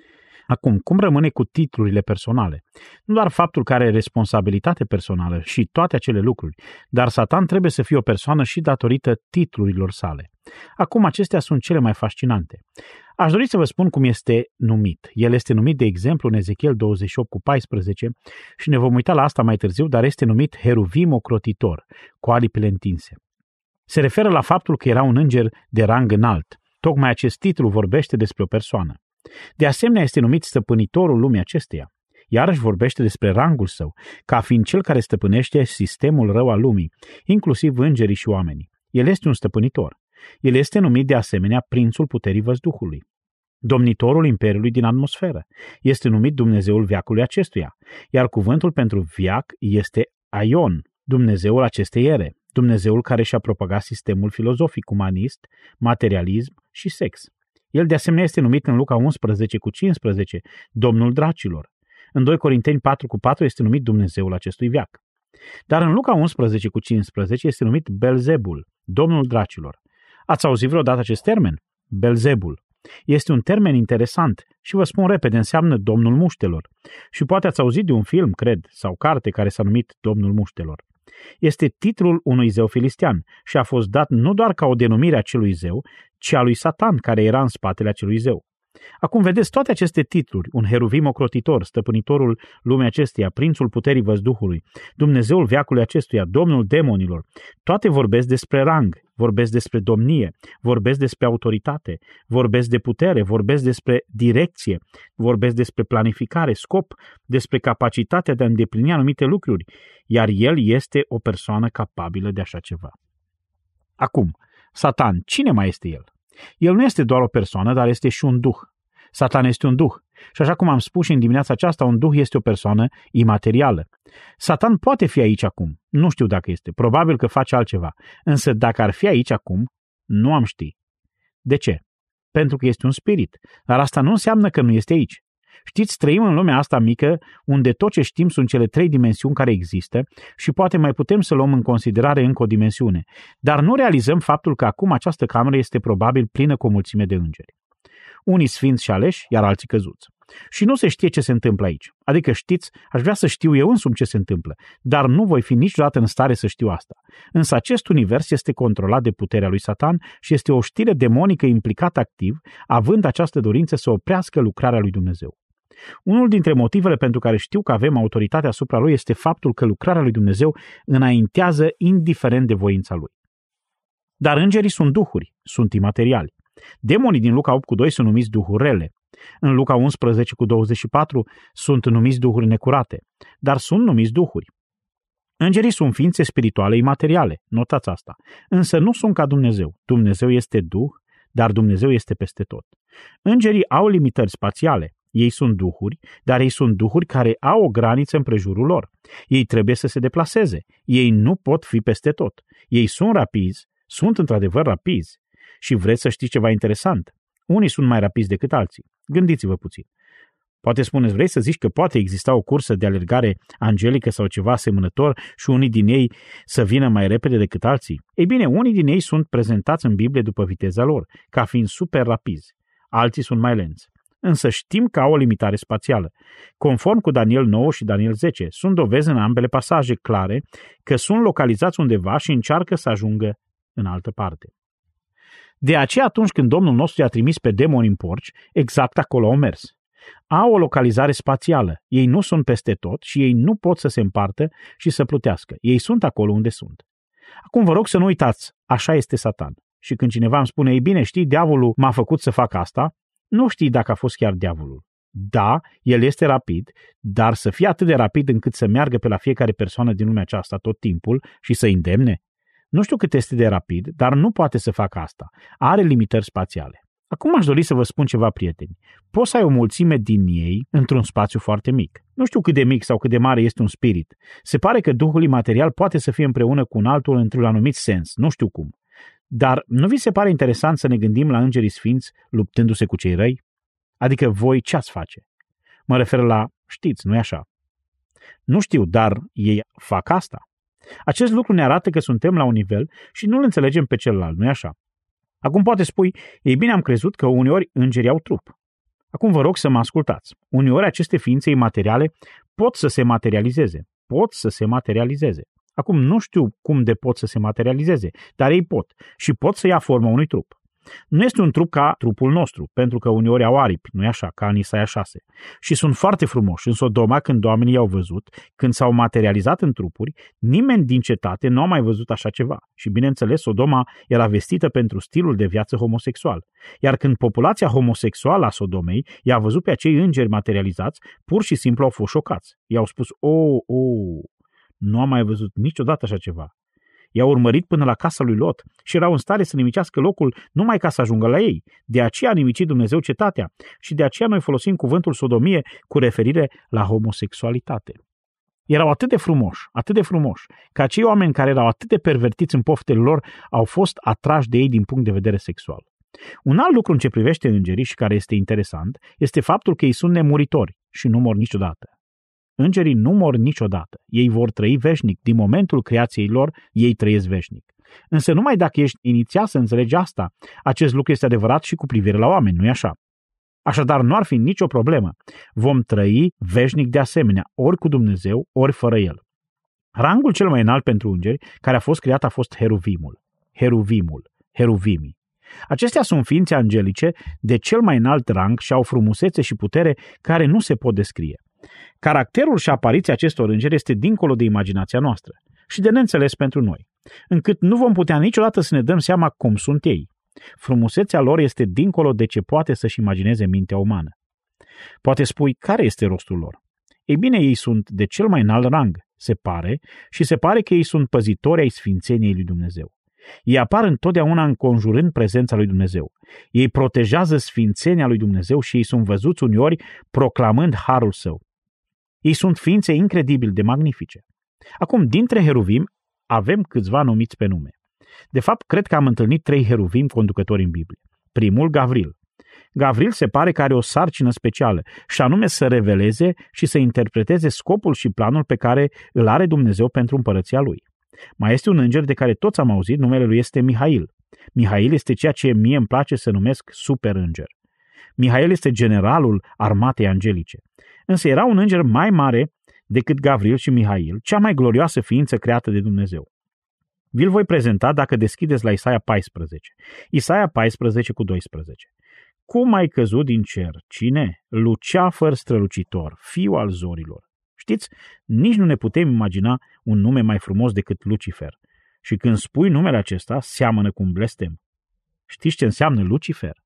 Acum, cum rămâne cu titlurile personale? Nu doar faptul că are responsabilitate personală și toate acele lucruri, dar Satan trebuie să fie o persoană și datorită titlurilor sale. Acum, acestea sunt cele mai fascinante. Aș dori să vă spun cum este numit. El este numit, de exemplu, în Ezechiel douăzeci și opt cu paisprezece și ne vom uita la asta mai târziu, dar este numit heruvim ocrotitor, cu aripile întinse. Se referă la faptul că era un înger de rang înalt. Tocmai acest titlu vorbește despre o persoană. De asemenea, este numit stăpânitorul lumii acesteia. Iarăși vorbește despre rangul său, ca fiind cel care stăpânește sistemul rău al lumii, inclusiv îngerii și oamenii. El este un stăpânitor. El este numit de asemenea prințul puterii văzduhului. Domnitorul imperiului din atmosferă. Este numit Dumnezeul veacului acestuia, iar cuvântul pentru veac este Aion, Dumnezeul acestei ere, Dumnezeul care și-a propagat sistemul filozofic umanist, materialism și sex. El de asemenea este numit în Luca unsprezece cu cincisprezece, Domnul dracilor. În doi Corinteni patru cu patru este numit Dumnezeul acestui veac. Dar în Luca unsprezece cu cincisprezece este numit Belzebul, Domnul dracilor. Ați auzit vreodată acest termen? Belzebul. Este un termen interesant și vă spun repede, înseamnă Domnul muștelor. Și poate ați auzit de un film, cred, sau carte care s-a numit Domnul muștelor. Este titlul unui zeu filistean și a fost dat nu doar ca o denumire a acelui zeu, ci a lui Satan care era în spatele acelui zeu. Acum vedeți toate aceste titluri, un heruvim ocrotitor, stăpânitorul lumii acesteia, prințul puterii văzduhului, Dumnezeul veacului acestuia, Domnul demonilor, toate vorbesc despre rang, vorbesc despre domnie, vorbesc despre autoritate, vorbesc de putere, vorbesc despre direcție, vorbesc despre planificare, scop, despre capacitatea de a îndeplini anumite lucruri, iar el este o persoană capabilă de așa ceva. Acum, Satan, cine mai este el? El nu este doar o persoană, dar este și un duh. Satan este un duh. Și așa cum am spus și în dimineața aceasta, un duh este o persoană imaterială. Satan poate fi aici acum. Nu știu dacă este. Probabil că face altceva. Însă dacă ar fi aici acum, nu am ști. De ce? Pentru că este un spirit. Dar asta nu înseamnă că nu este aici. Știți, trăim în lumea asta mică, unde tot ce știm sunt cele trei dimensiuni care există și poate mai putem să luăm în considerare încă o dimensiune. Dar nu realizăm faptul că acum această cameră este probabil plină cu o mulțime de îngeri. Unii sfinți și aleși, iar alții căzuți. Și nu se știe ce se întâmplă aici. Adică știți, aș vrea să știu eu însumi ce se întâmplă, dar nu voi fi niciodată în stare să știu asta. Însă acest univers este controlat de puterea lui Satan și este o știre demonică implicată activ, având această dorință să oprească lucrarea lui Dumnezeu. Unul dintre motivele pentru care știu că avem autoritatea asupra lui este faptul că lucrarea lui Dumnezeu înaintează indiferent de voința lui. Dar îngerii sunt duhuri, sunt imateriali. Demonii din Luca opt cu doi sunt numiți duhuri rele. În Luca unsprezece cu douăzeci și patru sunt numiți duhuri necurate, dar sunt numiți duhuri. Îngerii sunt ființe spirituale imateriale, notați asta, însă nu sunt ca Dumnezeu. Dumnezeu este duh, dar Dumnezeu este peste tot. Îngerii au limitări spațiale. Ei sunt duhuri, dar ei sunt duhuri care au o graniță împrejurul lor. Ei trebuie să se deplaseze. Ei nu pot fi peste tot. Ei sunt rapizi, sunt într-adevăr rapizi. Și vreți să știți ceva interesant? Unii sunt mai rapizi decât alții. Gândiți-vă puțin. Poate spuneți, vrei să zici că poate exista o cursă de alergare angelică sau ceva asemănător și unii din ei să vină mai repede decât alții? Ei bine, unii din ei sunt prezentați în Biblie după viteza lor, ca fiind super rapizi. Alții sunt mai lenți. Însă știm că au o limitare spațială. Conform cu Daniel nouă și Daniel zece, sunt dovezi în ambele pasaje clare că sunt localizați undeva și încearcă să ajungă în altă parte. De aceea atunci când Domnul nostru i-a trimis pe demoni în porci, exact acolo au mers. Au o localizare spațială. Ei nu sunt peste tot și ei nu pot să se împartă și să plutească. Ei sunt acolo unde sunt. Acum vă rog să nu uitați, așa este Satan. Și când cineva îmi spune, ei bine, știi, diavolul m-a făcut să fac asta, nu știi dacă a fost chiar diavolul. Da, el este rapid, dar să fie atât de rapid încât să meargă pe la fiecare persoană din lumea aceasta tot timpul și să îndemne? Nu știu cât este de rapid, dar nu poate să facă asta. Are limitări spațiale. Acum aș dori să vă spun ceva, prieteni. Poți să ai o mulțime din ei într-un spațiu foarte mic. Nu știu cât de mic sau cât de mare este un spirit. Se pare că Duhul imaterial poate să fie împreună cu un altul într-un anumit sens, nu știu cum. Dar nu vi se pare interesant să ne gândim la îngerii sfinți luptându-se cu cei răi? Adică voi ce ați face? Mă refer la, știți, nu-i așa? Nu știu, dar ei fac asta. Acest lucru ne arată că suntem la un nivel și nu-l înțelegem pe celălalt, nu-i așa? Acum poate spui, ei bine, am crezut că uneori îngerii au trup. Acum vă rog să mă ascultați. Uneori aceste ființe imateriale pot să se materializeze. Pot să se materializeze. Acum nu știu cum de pot să se materializeze, dar ei pot și pot să ia forma unui trup. Nu este un trup ca trupul nostru, pentru că uneori au aripi, nu-i așa, ca în Isaia șase. Și sunt foarte frumoși. În Sodoma, când oamenii i-au văzut, când s-au materializat în trupuri, nimeni din cetate nu a mai văzut așa ceva. Și bineînțeles, Sodoma era vestită pentru stilul de viață homosexual. Iar când populația homosexuală a Sodomei i-a văzut pe acei îngeri materializați, pur și simplu au fost șocați. I-au spus, oh, oh, nu am mai văzut niciodată așa ceva. I-au urmărit până la casa lui Lot și erau în stare să nimicească locul numai ca să ajungă la ei. De aceea a nimicit Dumnezeu cetatea și de aceea noi folosim cuvântul sodomie cu referire la homosexualitate. Erau atât de frumoși, atât de frumoși, că acei oameni care erau atât de pervertiți în poftele lor au fost atrași de ei din punct de vedere sexual. Un alt lucru în ce privește îngerii și care este interesant este faptul că ei sunt nemuritori și nu mor niciodată. Îngerii nu mor niciodată. Ei vor trăi veșnic. Din momentul creației lor, ei trăiesc veșnic. Însă numai dacă ești inițiat să înțelegi asta, acest lucru este adevărat și cu privire la oameni, nu-i așa? Așadar, nu ar fi nicio problemă. Vom trăi veșnic de asemenea, ori cu Dumnezeu, ori fără El. Rangul cel mai înalt pentru îngeri care a fost creat a fost heruvimul. Heruvimul. Heruvimii. Acestea sunt ființe angelice de cel mai înalt rang și au frumusețe și putere care nu se pot descrie. Caracterul și apariția acestor îngeri este dincolo de imaginația noastră și de neînțeles pentru noi, încât nu vom putea niciodată să ne dăm seama cum sunt ei. Frumusețea lor este dincolo de ce poate să-și imagineze mintea umană. Poate spui, care este rostul lor? Ei bine, ei sunt de cel mai înalt rang, se pare, și se pare că ei sunt păzitori ai sfințeniei lui Dumnezeu. Ei apar întotdeauna înconjurând prezența lui Dumnezeu. Ei protejează sfințenia lui Dumnezeu și ei sunt văzuți uneori proclamând harul său. Ei sunt ființe incredibil de magnifice. Acum, dintre heruvim, avem câțiva numiți pe nume. De fapt, cred că am întâlnit trei heruvim conducători în Biblie. Primul, Gavril. Gavril se pare că are o sarcină specială, și anume să reveleze și să interpreteze scopul și planul pe care îl are Dumnezeu pentru împărăția lui. Mai este un înger de care toți am auzit, numele lui este Mihail. Mihail este ceea ce mie îmi place să numesc super înger. Mihail este generalul armatei angelice. Însă era un înger mai mare decât Gavril și Mihail, cea mai glorioasă ființă creată de Dumnezeu. Vi-l voi prezenta dacă deschideți la Isaia paisprezece. Isaia paisprezece cu doisprezece. Cum ai căzut din cer? Cine? Luceafăr strălucitor, fiul al zorilor. Știți, nici nu ne putem imagina un nume mai frumos decât Lucifer. Și când spui numele acesta, seamănă cu un blestem. Știți ce înseamnă Lucifer?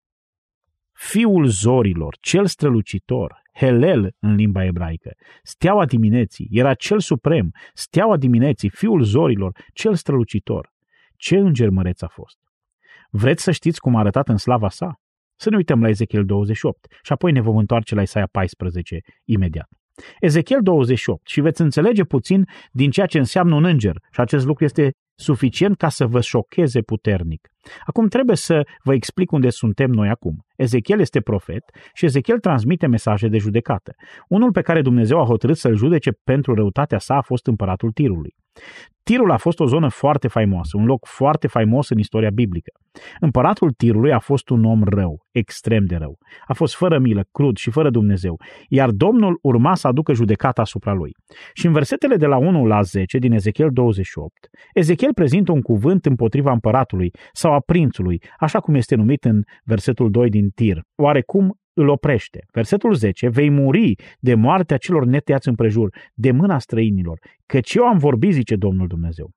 Fiul zorilor, cel strălucitor, Helel în limba ebraică, steaua dimineții, era cel suprem, steaua dimineții, fiul zorilor, cel strălucitor. Ce înger măreț a fost! Vreți să știți cum a arătat în slava sa? Să ne uităm la Ezechiel douăzeci și opt și apoi ne vom întoarce la Isaia paisprezece imediat. Ezechiel douăzeci și opt și veți înțelege puțin din ceea ce înseamnă un înger și acest lucru este suficient ca să vă șocheze puternic. Acum trebuie să vă explic unde suntem noi acum. Ezechiel este profet și Ezechiel transmite mesaje de judecată. Unul pe care Dumnezeu a hotărât să-l judece pentru răutatea sa a fost împăratul Tirului. Tirul a fost o zonă foarte faimoasă, un loc foarte faimos în istoria biblică. Împăratul Tirului a fost un om rău, extrem de rău. A fost fără milă, crud și fără Dumnezeu, iar Domnul urma să aducă judecata asupra lui. Și în versetele de la unu la zece din Ezechiel douăzeci și opt, Ezechiel prezintă un cuvânt împotriva împăratului sau a prințului, așa cum este numit în versetul doi din Tir. Oarecum îl oprește. Versetul zece, vei muri de moartea celor netăiați împrejur, de mâna străinilor, căci eu am vorbit, zice Domnul Dumnezeu.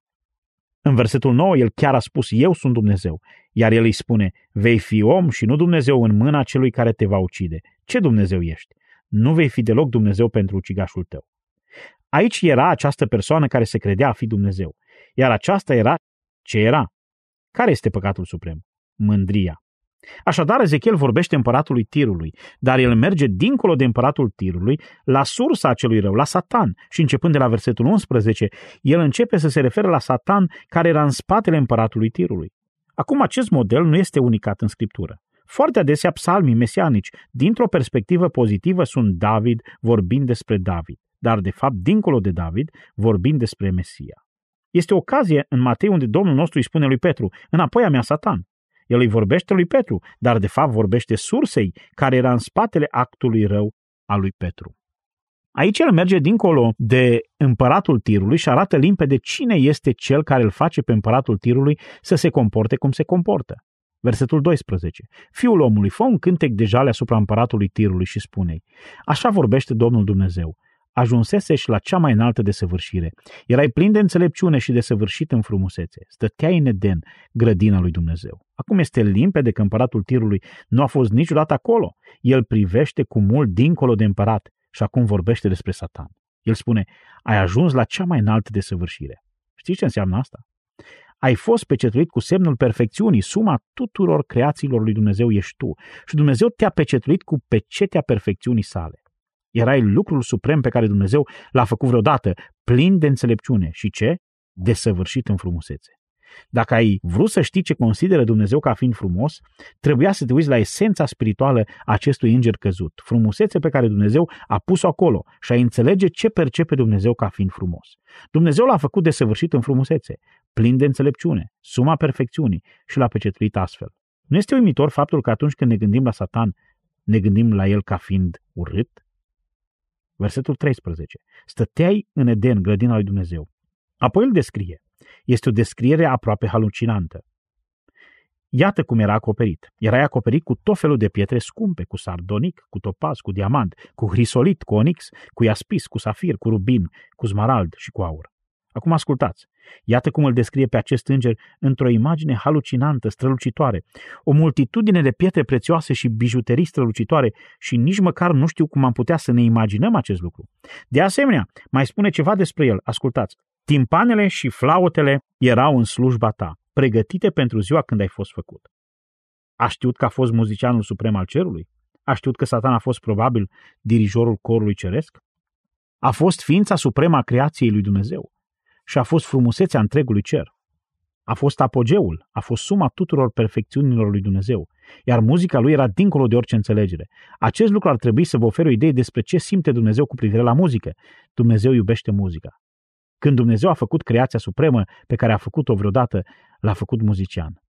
În versetul nouă, el chiar a spus, eu sunt Dumnezeu, iar el îi spune, vei fi om și nu Dumnezeu în mâna celui care te va ucide. Ce Dumnezeu ești? Nu vei fi deloc Dumnezeu pentru ucigașul tău. Aici era această persoană care se credea a fi Dumnezeu, iar aceasta era ce era. Care este păcatul suprem? Mândria. Așadar, Ezechiel vorbește împăratului Tirului, dar el merge dincolo de împăratul Tirului, la sursa acelui rău, la Satan. Și începând de la versetul unsprezece, el începe să se referă la Satan care era în spatele împăratului Tirului. Acum, acest model nu este unicat în Scriptură. Foarte adesea psalmii mesianici, dintr-o perspectivă pozitivă, sunt David vorbind despre David, dar de fapt, dincolo de David, vorbind despre Mesia. Este o ocazie în Matei unde Domnul nostru îi spune lui Petru, înapoi a mea Satan. El îi vorbește lui Petru, dar de fapt vorbește sursei care era în spatele actului rău al lui Petru. Aici el merge dincolo de împăratul Tirului și arată limpede cine este cel care îl face pe împăratul Tirului să se comporte cum se comportă. Versetul doisprezece. Fiul omului, fă un cântec de jale asupra împăratului Tirului și spune-i, așa vorbește Domnul Dumnezeu. Ajunseseși la cea mai înaltă desăvârșire. Erai plin de înțelepciune și desăvârșit în frumusețe. Stăteai în Eden, grădina lui Dumnezeu. Acum este limpede că împăratul Tirului nu a fost niciodată acolo. El privește cu mult dincolo de împărat și acum vorbește despre Satan. El spune, ai ajuns la cea mai înaltă desăvârșire. Știți ce înseamnă asta? Ai fost pecetuit cu semnul perfecțiunii, suma tuturor creațiilor lui Dumnezeu ești tu. Și Dumnezeu te-a pecetuit cu pecetea perfecțiunii sale. Erai lucrul suprem pe care Dumnezeu l-a făcut vreodată, plin de înțelepciune și ce? Desăvârșit în frumusețe. Dacă ai vrut să știi ce consideră Dumnezeu ca fiind frumos, trebuia să te uiți la esența spirituală a acestui înger căzut, frumusețe pe care Dumnezeu a pus-o acolo și ai înțelege ce percepe Dumnezeu ca fiind frumos. Dumnezeu l-a făcut desăvârșit în frumusețe, plin de înțelepciune, suma perfecțiunii și l-a pecetuit astfel. Nu este uimitor faptul că atunci când ne gândim la Satan, ne gândim la el ca fiind urât? Versetul treisprezece. Stăteai în Eden, grădina lui Dumnezeu. Apoi îl descrie. Este o descriere aproape halucinantă. Iată cum era acoperit. Era acoperit cu tot felul de pietre scumpe, cu sardonic, cu topaz, cu diamant, cu hrisolit, cu onix, cu iaspis, cu safir, cu rubin, cu smarald și cu aur. Acum ascultați. Iată cum îl descrie pe acest înger într-o imagine halucinantă, strălucitoare. O multitudine de pietre prețioase și bijuterii strălucitoare și nici măcar nu știu cum am putea să ne imaginăm acest lucru. De asemenea, mai spune ceva despre el. Ascultați. Timpanele și flautele erau în slujba ta, pregătite pentru ziua când ai fost făcut. A știut că a fost muzicianul suprem al cerului? A știut că Satan a fost probabil dirijorul corului ceresc? A fost ființa supremă a creației lui Dumnezeu și a fost frumusețea întregului cer. A fost apogeul, a fost suma tuturor perfecțiunilor lui Dumnezeu, iar muzica lui era dincolo de orice înțelegere. Acest lucru ar trebui să vă ofere o idee despre ce simte Dumnezeu cu privire la muzică. Dumnezeu iubește muzica. Când Dumnezeu a făcut creația supremă pe care a făcut-o vreodată, l-a făcut muzician.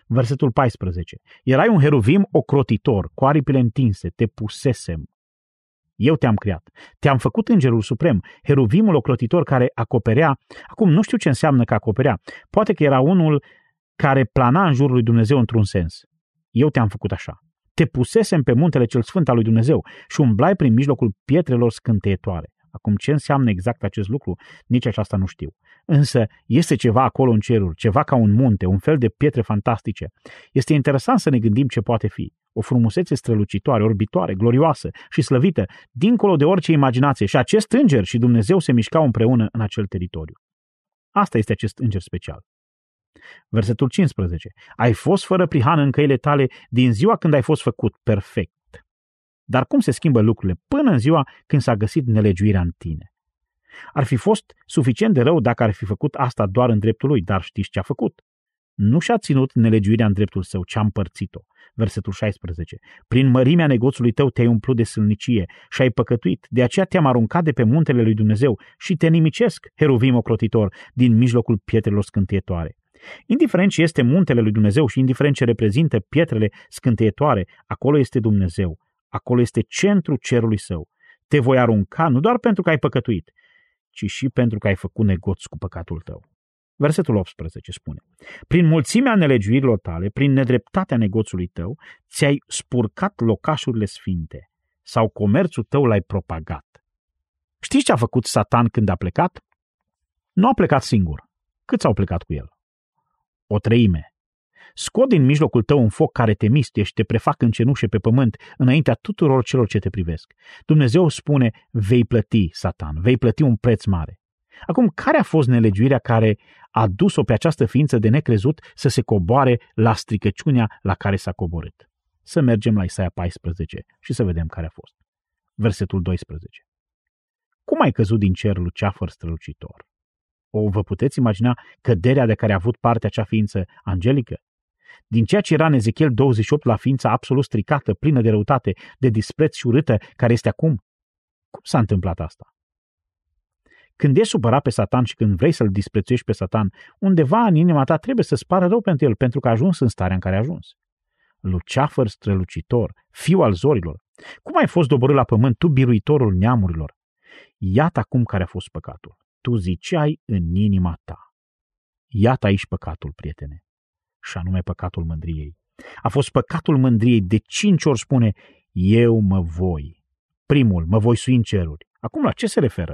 Versetul paisprezece. Erai un heruvim ocrotitor, cu aripile întinse, te pusesem. Eu te-am creat. Te-am făcut îngerul suprem, heruvimul ocrotitor care acoperea. Acum nu știu ce înseamnă că acoperea. Poate că era unul care plana în jurul lui Dumnezeu într-un sens. Eu te-am făcut așa. Te pusesem pe muntele cel sfânt al lui Dumnezeu și umblai prin mijlocul pietrelor scânteietoare. Acum, ce înseamnă exact acest lucru? Nici aceasta nu știu. Însă, este ceva acolo în ceruri, ceva ca un munte, un fel de pietre fantastice. Este interesant să ne gândim ce poate fi. O frumusețe strălucitoare, orbitoare, glorioasă și slăvită, dincolo de orice imaginație. Și acest înger și Dumnezeu se mișcau împreună în acel teritoriu. Asta este acest înger special. Versetul cincisprezece. Ai fost fără prihană în căile tale din ziua când ai fost făcut perfect. Dar cum se schimbă lucrurile până în ziua când s-a găsit nelegiuirea în tine? Ar fi fost suficient de rău dacă ar fi făcut asta doar în dreptul lui, dar știți ce a făcut? Nu și-a ținut nelegiuirea în dreptul său, ci a împărțit-o. Versetul șaisprezece. Prin mărimea negoțului tău te-ai umplut de sâlnicie și ai păcătuit, de aceea te-am aruncat de pe muntele lui Dumnezeu și te nimicesc, heruvim ocrotitor, din mijlocul pietrelor scânteietoare. Indiferent ce este muntele lui Dumnezeu și indiferent ce reprezintă pietrele scânteietoare, acolo este Dumnezeu, acolo este centrul cerului său. Te voi arunca nu doar pentru că ai păcătuit, ci și pentru că ai făcut negoț cu păcatul tău. Versetul optsprezece spune: prin mulțimea nelegiuirilor tale, prin nedreptatea negoțului tău, ți-ai spurcat locașurile sfinte sau comerțul tău l-ai propagat. Știți ce a făcut Satan când a plecat? Nu a plecat singur. Câți au plecat cu el? O treime. Scot din mijlocul tău un foc care te mistuie și te prefac în cenușe pe pământ înaintea tuturor celor ce te privesc. Dumnezeu spune: vei plăti, Satan, vei plăti un preț mare. Acum, care a fost nelegiuirea care a dus-o pe această ființă de necrezut să se coboare la stricăciunea la care s-a coborât? Să mergem la Isaia paisprezece și să vedem care a fost. Versetul doisprezece. Cum ai căzut din cer, luceafăr strălucitor? O, vă puteți imagina căderea de care a avut parte acea ființă angelică? Din ceea ce era în Ezechiel douăzeci și opt la ființa absolut stricată, plină de răutate, de dispreț și urâtă, care este acum? Cum s-a întâmplat asta? Când ești supărat pe Satan și când vrei să-l disprețuiești pe Satan, undeva în inima ta trebuie să-ți pară rău pentru el, pentru că a ajuns în starea în care a ajuns. Luceafăr strălucitor, fiu al zorilor, cum ai fost doborât la pământ, tu biruitorul neamurilor? Iată acum care a fost păcatul. Tu ziceai în inima ta. Iată aici păcatul, prietene, și anume păcatul mândriei. A fost păcatul mândriei, de cinci ori spune: eu mă voi. Primul, mă voi sui în ceruri. Acum la ce se referă?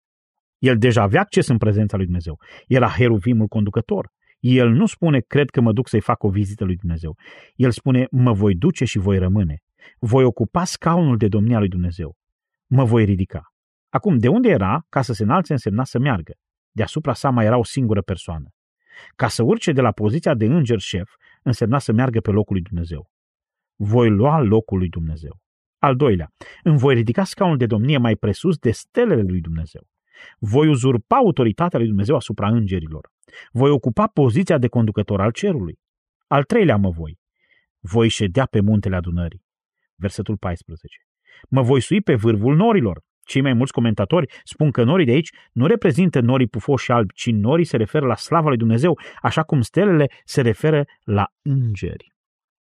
El deja avea acces în prezența lui Dumnezeu. Era heruvimul conducător. El nu spune: cred că mă duc să-i fac o vizită lui Dumnezeu. El spune: mă voi duce și voi rămâne. Voi ocupa scaunul de domnia lui Dumnezeu. Mă voi ridica. Acum, de unde era? Ca să se înalțe însemna să meargă. Deasupra sa mai era o singură persoană. Ca să urce de la poziția de înger șef, însemna să meargă pe locul lui Dumnezeu. Voi lua locul lui Dumnezeu. Al doilea, îmi voi ridica scaunul de domnie mai presus de stelele lui Dumnezeu. Voi uzurpa autoritatea lui Dumnezeu asupra îngerilor. Voi ocupa poziția de conducător al cerului. Al treilea, mă voi. Voi ședea pe muntele adunării. Versetul paisprezece. Mă voi sui pe vârful norilor. Cei mai mulți comentatori spun că norii de aici nu reprezintă norii pufoși și albi, ci norii se referă la slava lui Dumnezeu, așa cum stelele se referă la îngeri.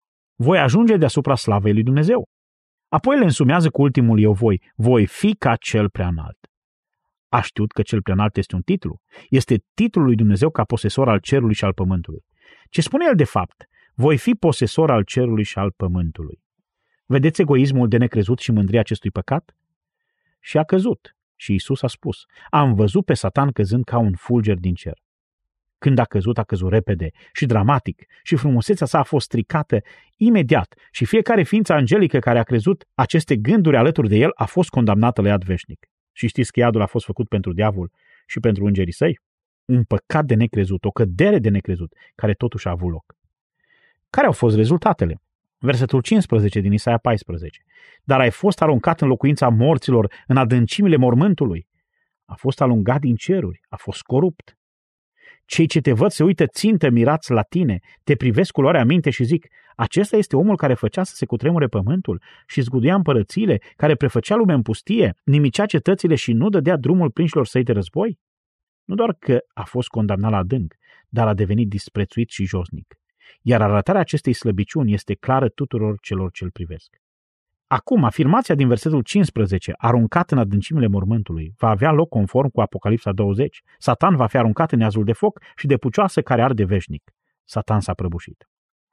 Voi ajunge deasupra slavei lui Dumnezeu. Apoi le însumează cu ultimul eu voi. Voi fi ca cel preanalt. A știut că cel preanalt este un titlu. Este titlul lui Dumnezeu ca posesor al cerului și al pământului. Ce spune el de fapt? Voi fi posesor al cerului și al pământului. Vedeți egoismul de necrezut și mândria acestui păcat? Și a căzut. Și Iisus a spus: am văzut pe Satan căzând ca un fulger din cer. Când a căzut, a căzut repede și dramatic și frumusețea sa a fost stricată imediat și fiecare ființă angelică care a crezut aceste gânduri alături de el a fost condamnată la iad veșnic. Și știți că iadul a fost făcut pentru diavol și pentru îngerii săi? Un păcat de necrezut, o cădere de necrezut, care totuși a avut loc. Care au fost rezultatele? Versetul cincisprezece din Isaia paisprezece. Dar ai fost aruncat în locuința morților, în adâncimile mormântului. A fost alungat din ceruri, a fost corupt. Cei ce te văd se uită țintă mirați la tine, te privesc cu luarea minte și zic: acesta este omul care făcea să se cutremure pământul și zguduia împărățiile, care prefăcea lumea în pustie, nimicea cetățile și nu dădea drumul prinșilor săi de război? Nu doar că a fost condamnat la adânc, dar a devenit disprețuit și josnic. iar arătarea acestei slăbiciuni este clară tuturor celor ce îl privesc. Acum, afirmația din versetul cincisprezece, aruncat în adâncimile mormântului, va avea loc conform cu Apocalipsa douăzeci. Satan va fi aruncat în iazul de foc și de pucioasă care arde veșnic. Satan s-a prăbușit.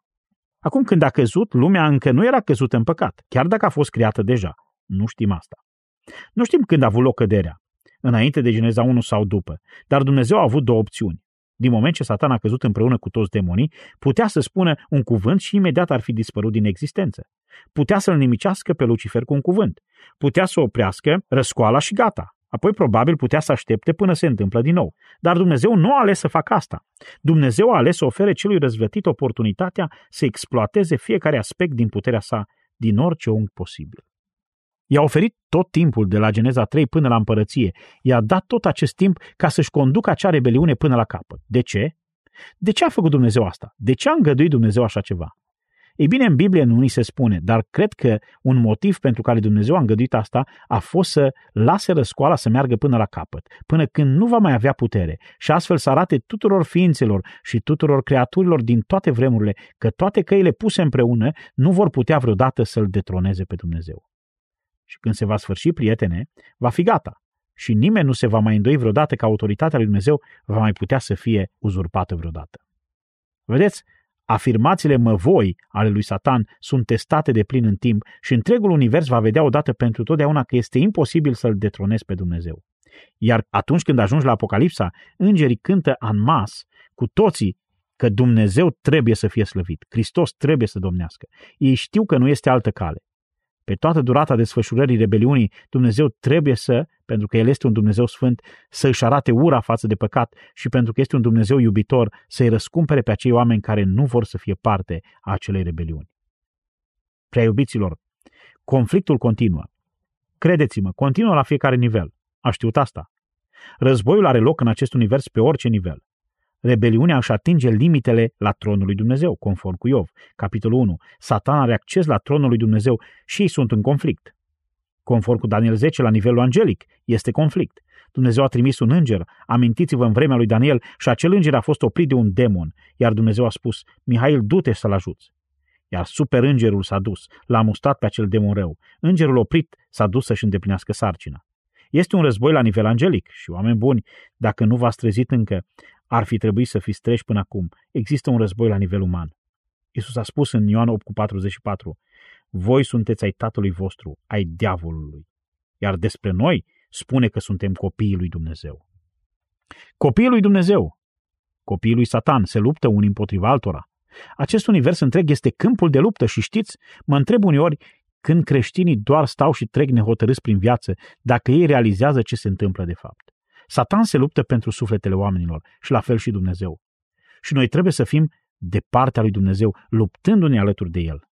Acum, când a căzut, lumea încă nu era căzută în păcat, chiar dacă a fost creată deja. Nu știm asta. Nu știm când a avut loc căderea, înainte de Geneza unu sau după, dar Dumnezeu a avut două opțiuni. Din moment ce Satan a căzut împreună cu toți demonii, putea să spună un cuvânt și imediat ar fi dispărut din existență. Putea să-l nimicească pe Lucifer cu un cuvânt. Putea să oprească răscoala și gata. Apoi probabil putea să aștepte până se întâmplă din nou. Dar Dumnezeu nu a ales să facă asta. Dumnezeu a ales să ofere celui răzvătit oportunitatea să exploateze fiecare aspect din puterea sa, din orice unghi posibil. I-a oferit tot timpul de la Geneza trei până la împărăție. I-a dat tot acest timp ca să-și conducă acea rebeliune până la capăt. De ce? De ce a făcut Dumnezeu asta? De ce a îngăduit Dumnezeu așa ceva? Ei bine, în Biblie nu ni se spune, dar cred că un motiv pentru care Dumnezeu a îngăduit asta a fost să lase răscoala să meargă până la capăt, până când nu va mai avea putere și astfel să arate tuturor ființelor și tuturor creaturilor din toate vremurile că toate căile puse împreună nu vor putea vreodată să-L detroneze pe Dumnezeu. Și când se va sfârși, prietene, va fi gata și nimeni nu se va mai îndoi vreodată că autoritatea lui Dumnezeu va mai putea să fie uzurpată vreodată. Vedeți? Afirmațiile măvoi ale lui Satan sunt testate de plin în timp și întregul univers va vedea odată pentru totdeauna că este imposibil să-L detronezi pe Dumnezeu. Iar atunci când ajungi la Apocalipsa, îngerii cântă en mas cu toții că Dumnezeu trebuie să fie slăvit, Hristos trebuie să domnească. Ei știu că nu este altă cale. Pe toată durata desfășurării rebeliunii, Dumnezeu trebuie să, pentru că El este un Dumnezeu sfânt, să își arate ura față de păcat și pentru că este un Dumnezeu iubitor, să-i răscumpere pe acei oameni care nu vor să fie parte a acelei rebeliuni. Prea iubiților, conflictul continuă. Credeți-mă, continuă la fiecare nivel. A știut asta. Războiul are loc în acest univers pe orice nivel. Rebeliunea își atinge limitele la tronul lui Dumnezeu, conform cu Iov, capitolul unu. Satan are acces la tronul lui Dumnezeu și ei sunt în conflict. Conform cu Daniel zece, la nivelul angelic, este conflict. Dumnezeu a trimis un înger, amintiți-vă în vremea lui Daniel, și acel înger a fost oprit de un demon, iar Dumnezeu a spus, Mihail, du-te să-l ajuți. Iar superîngerul s-a dus, l-a mustrat pe acel demon rău. Îngerul oprit s-a dus să-și îndeplinească sarcina. Este un război la nivel angelic și, oameni buni, dacă nu v-ați trezit încă, ar fi trebuit să fiți treși până acum. Există un război la nivel uman. Iisus a spus în Ioan opt cu patruzeci și patru, voi sunteți ai tatălui vostru, ai diavolului. Iar despre noi spune că suntem copiii lui Dumnezeu. Copiii lui Dumnezeu, copiii lui Satan, se luptă unii împotriva altora. Acest univers întreg este câmpul de luptă și știți, mă întreb uneori, când creștinii doar stau și trec nehotărâți prin viață, dacă ei realizează ce se întâmplă de fapt. Satan se luptă pentru sufletele oamenilor și la fel și Dumnezeu. Și noi trebuie să fim de partea lui Dumnezeu, luptându-ne alături de El.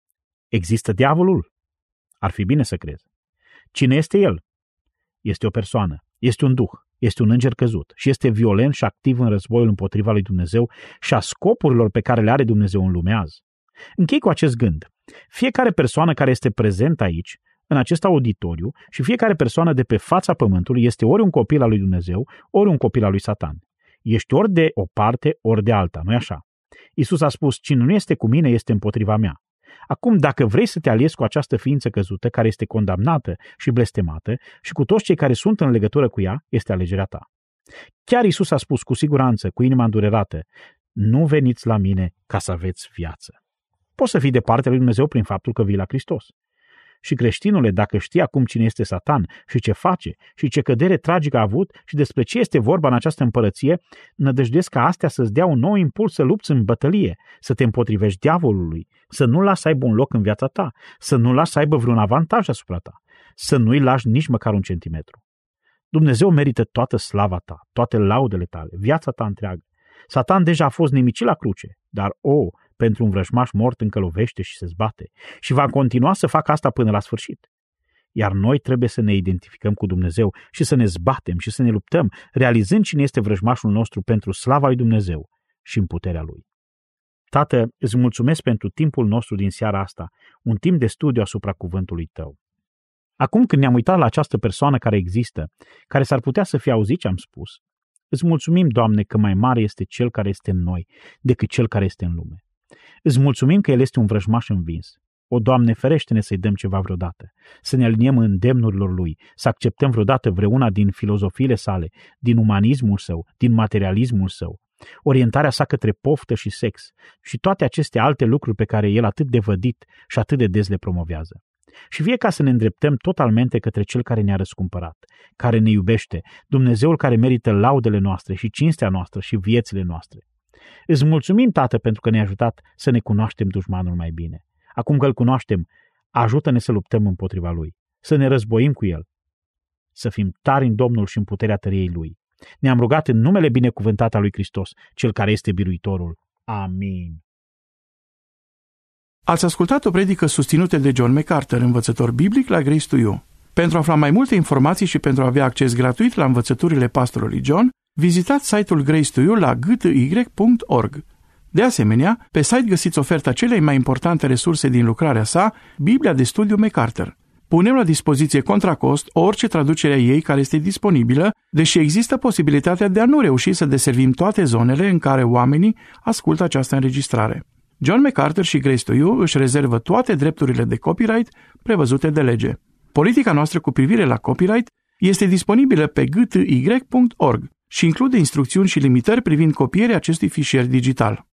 Există diavolul? Ar fi bine să crezi. Cine este el? Este o persoană, este un duh, este un înger căzut și este violent și activ în războiul împotriva lui Dumnezeu și a scopurilor pe care le are Dumnezeu în lume azi. Închei cu acest gând. Fiecare persoană care este prezentă aici, în acest auditoriu, și fiecare persoană de pe fața pământului este ori un copil al lui Dumnezeu, ori un copil al lui Satan. Ești ori de o parte, ori de alta, nu-i așa? Iisus a spus, cine nu este cu mine este împotriva mea. Acum, dacă vrei să te aliezi cu această ființă căzută, care este condamnată și blestemată, și cu toți cei care sunt în legătură cu ea, este alegerea ta. Chiar Iisus a spus cu siguranță, cu inima îndurerată, nu veniți la mine ca să aveți viață. Poți să fii de partea lui Dumnezeu prin faptul că vii la Hristos. Și creștinule, dacă știi acum cine este Satan și ce face și ce cădere tragică a avut și despre ce este vorba în această împărăție, nădăjduiesc ca astea să-ți dea un nou impuls să lupți în bătălie, să te împotrivești diavolului, să nu-l lași să aibă un loc în viața ta, să nu-l lași să aibă vreun avantaj asupra ta, să nu-i lași nici măcar un centimetru. Dumnezeu merită toată slava ta, toate laudele tale, viața ta întreagă. Satan deja a fost nimicit la cruce, dar o, pentru un vrăjmaș mort încă lovește și se zbate și va continua să facă asta până la sfârșit. Iar noi trebuie să ne identificăm cu Dumnezeu și să ne zbatem și să ne luptăm, realizând cine este vrăjmașul nostru pentru slava lui Dumnezeu și în puterea Lui. Tată, îți mulțumesc pentru timpul nostru din seara asta, un timp de studiu asupra cuvântului Tău. Acum când ne-am uitat la această persoană care există, care s-ar putea să fie auzit ce am spus, îți mulțumim, Doamne, că mai mare este Cel care este în noi decât Cel care este în lume. Îți mulțumim că El este un vrăjmaș învins. O, Doamne, ferește-ne să-i dăm ceva vreodată, să ne aliniem în îndemnurilor Lui, să acceptăm vreodată vreuna din filozofiile sale, din umanismul Său, din materialismul Său, orientarea sa către poftă și sex și toate aceste alte lucruri pe care El atât de vădit și atât de des le promovează. Și fie ca să ne îndreptăm totalmente către Cel care ne-a răscumpărat, care ne iubește, Dumnezeul care merită laudele noastre și cinstea noastră și viețile noastre. Îți mulțumim, Tată, pentru că ne-ai ajutat să ne cunoaștem dușmanul mai bine. Acum că îl cunoaștem, ajută-ne să luptăm împotriva lui, să ne războim cu el, să fim tari în Domnul și în puterea tăriei lui. Ne-am rugat în numele binecuvântat al lui Hristos, Cel care este biruitorul. Amin. Ați ascultat o predică susținută de John MacArthur, învățător biblic la Grace to You. Pentru a afla mai multe informații și pentru a avea acces gratuit la învățăturile pastorului John, vizitați site-ul Grace to You la g t y punct org. De asemenea, pe site găsiți oferta celei mai importante resurse din lucrarea sa, Biblia de studiu MacArthur. Punem la dispoziție contra cost orice traducere a ei care este disponibilă, deși există posibilitatea de a nu reuși să deservim toate zonele în care oamenii ascultă această înregistrare. John MacArthur și Grace to You își rezervă toate drepturile de copyright prevăzute de lege. Politica noastră cu privire la copyright este disponibilă pe g t y punct org și include instrucțiuni și limitări privind copierea acestui fișier digital.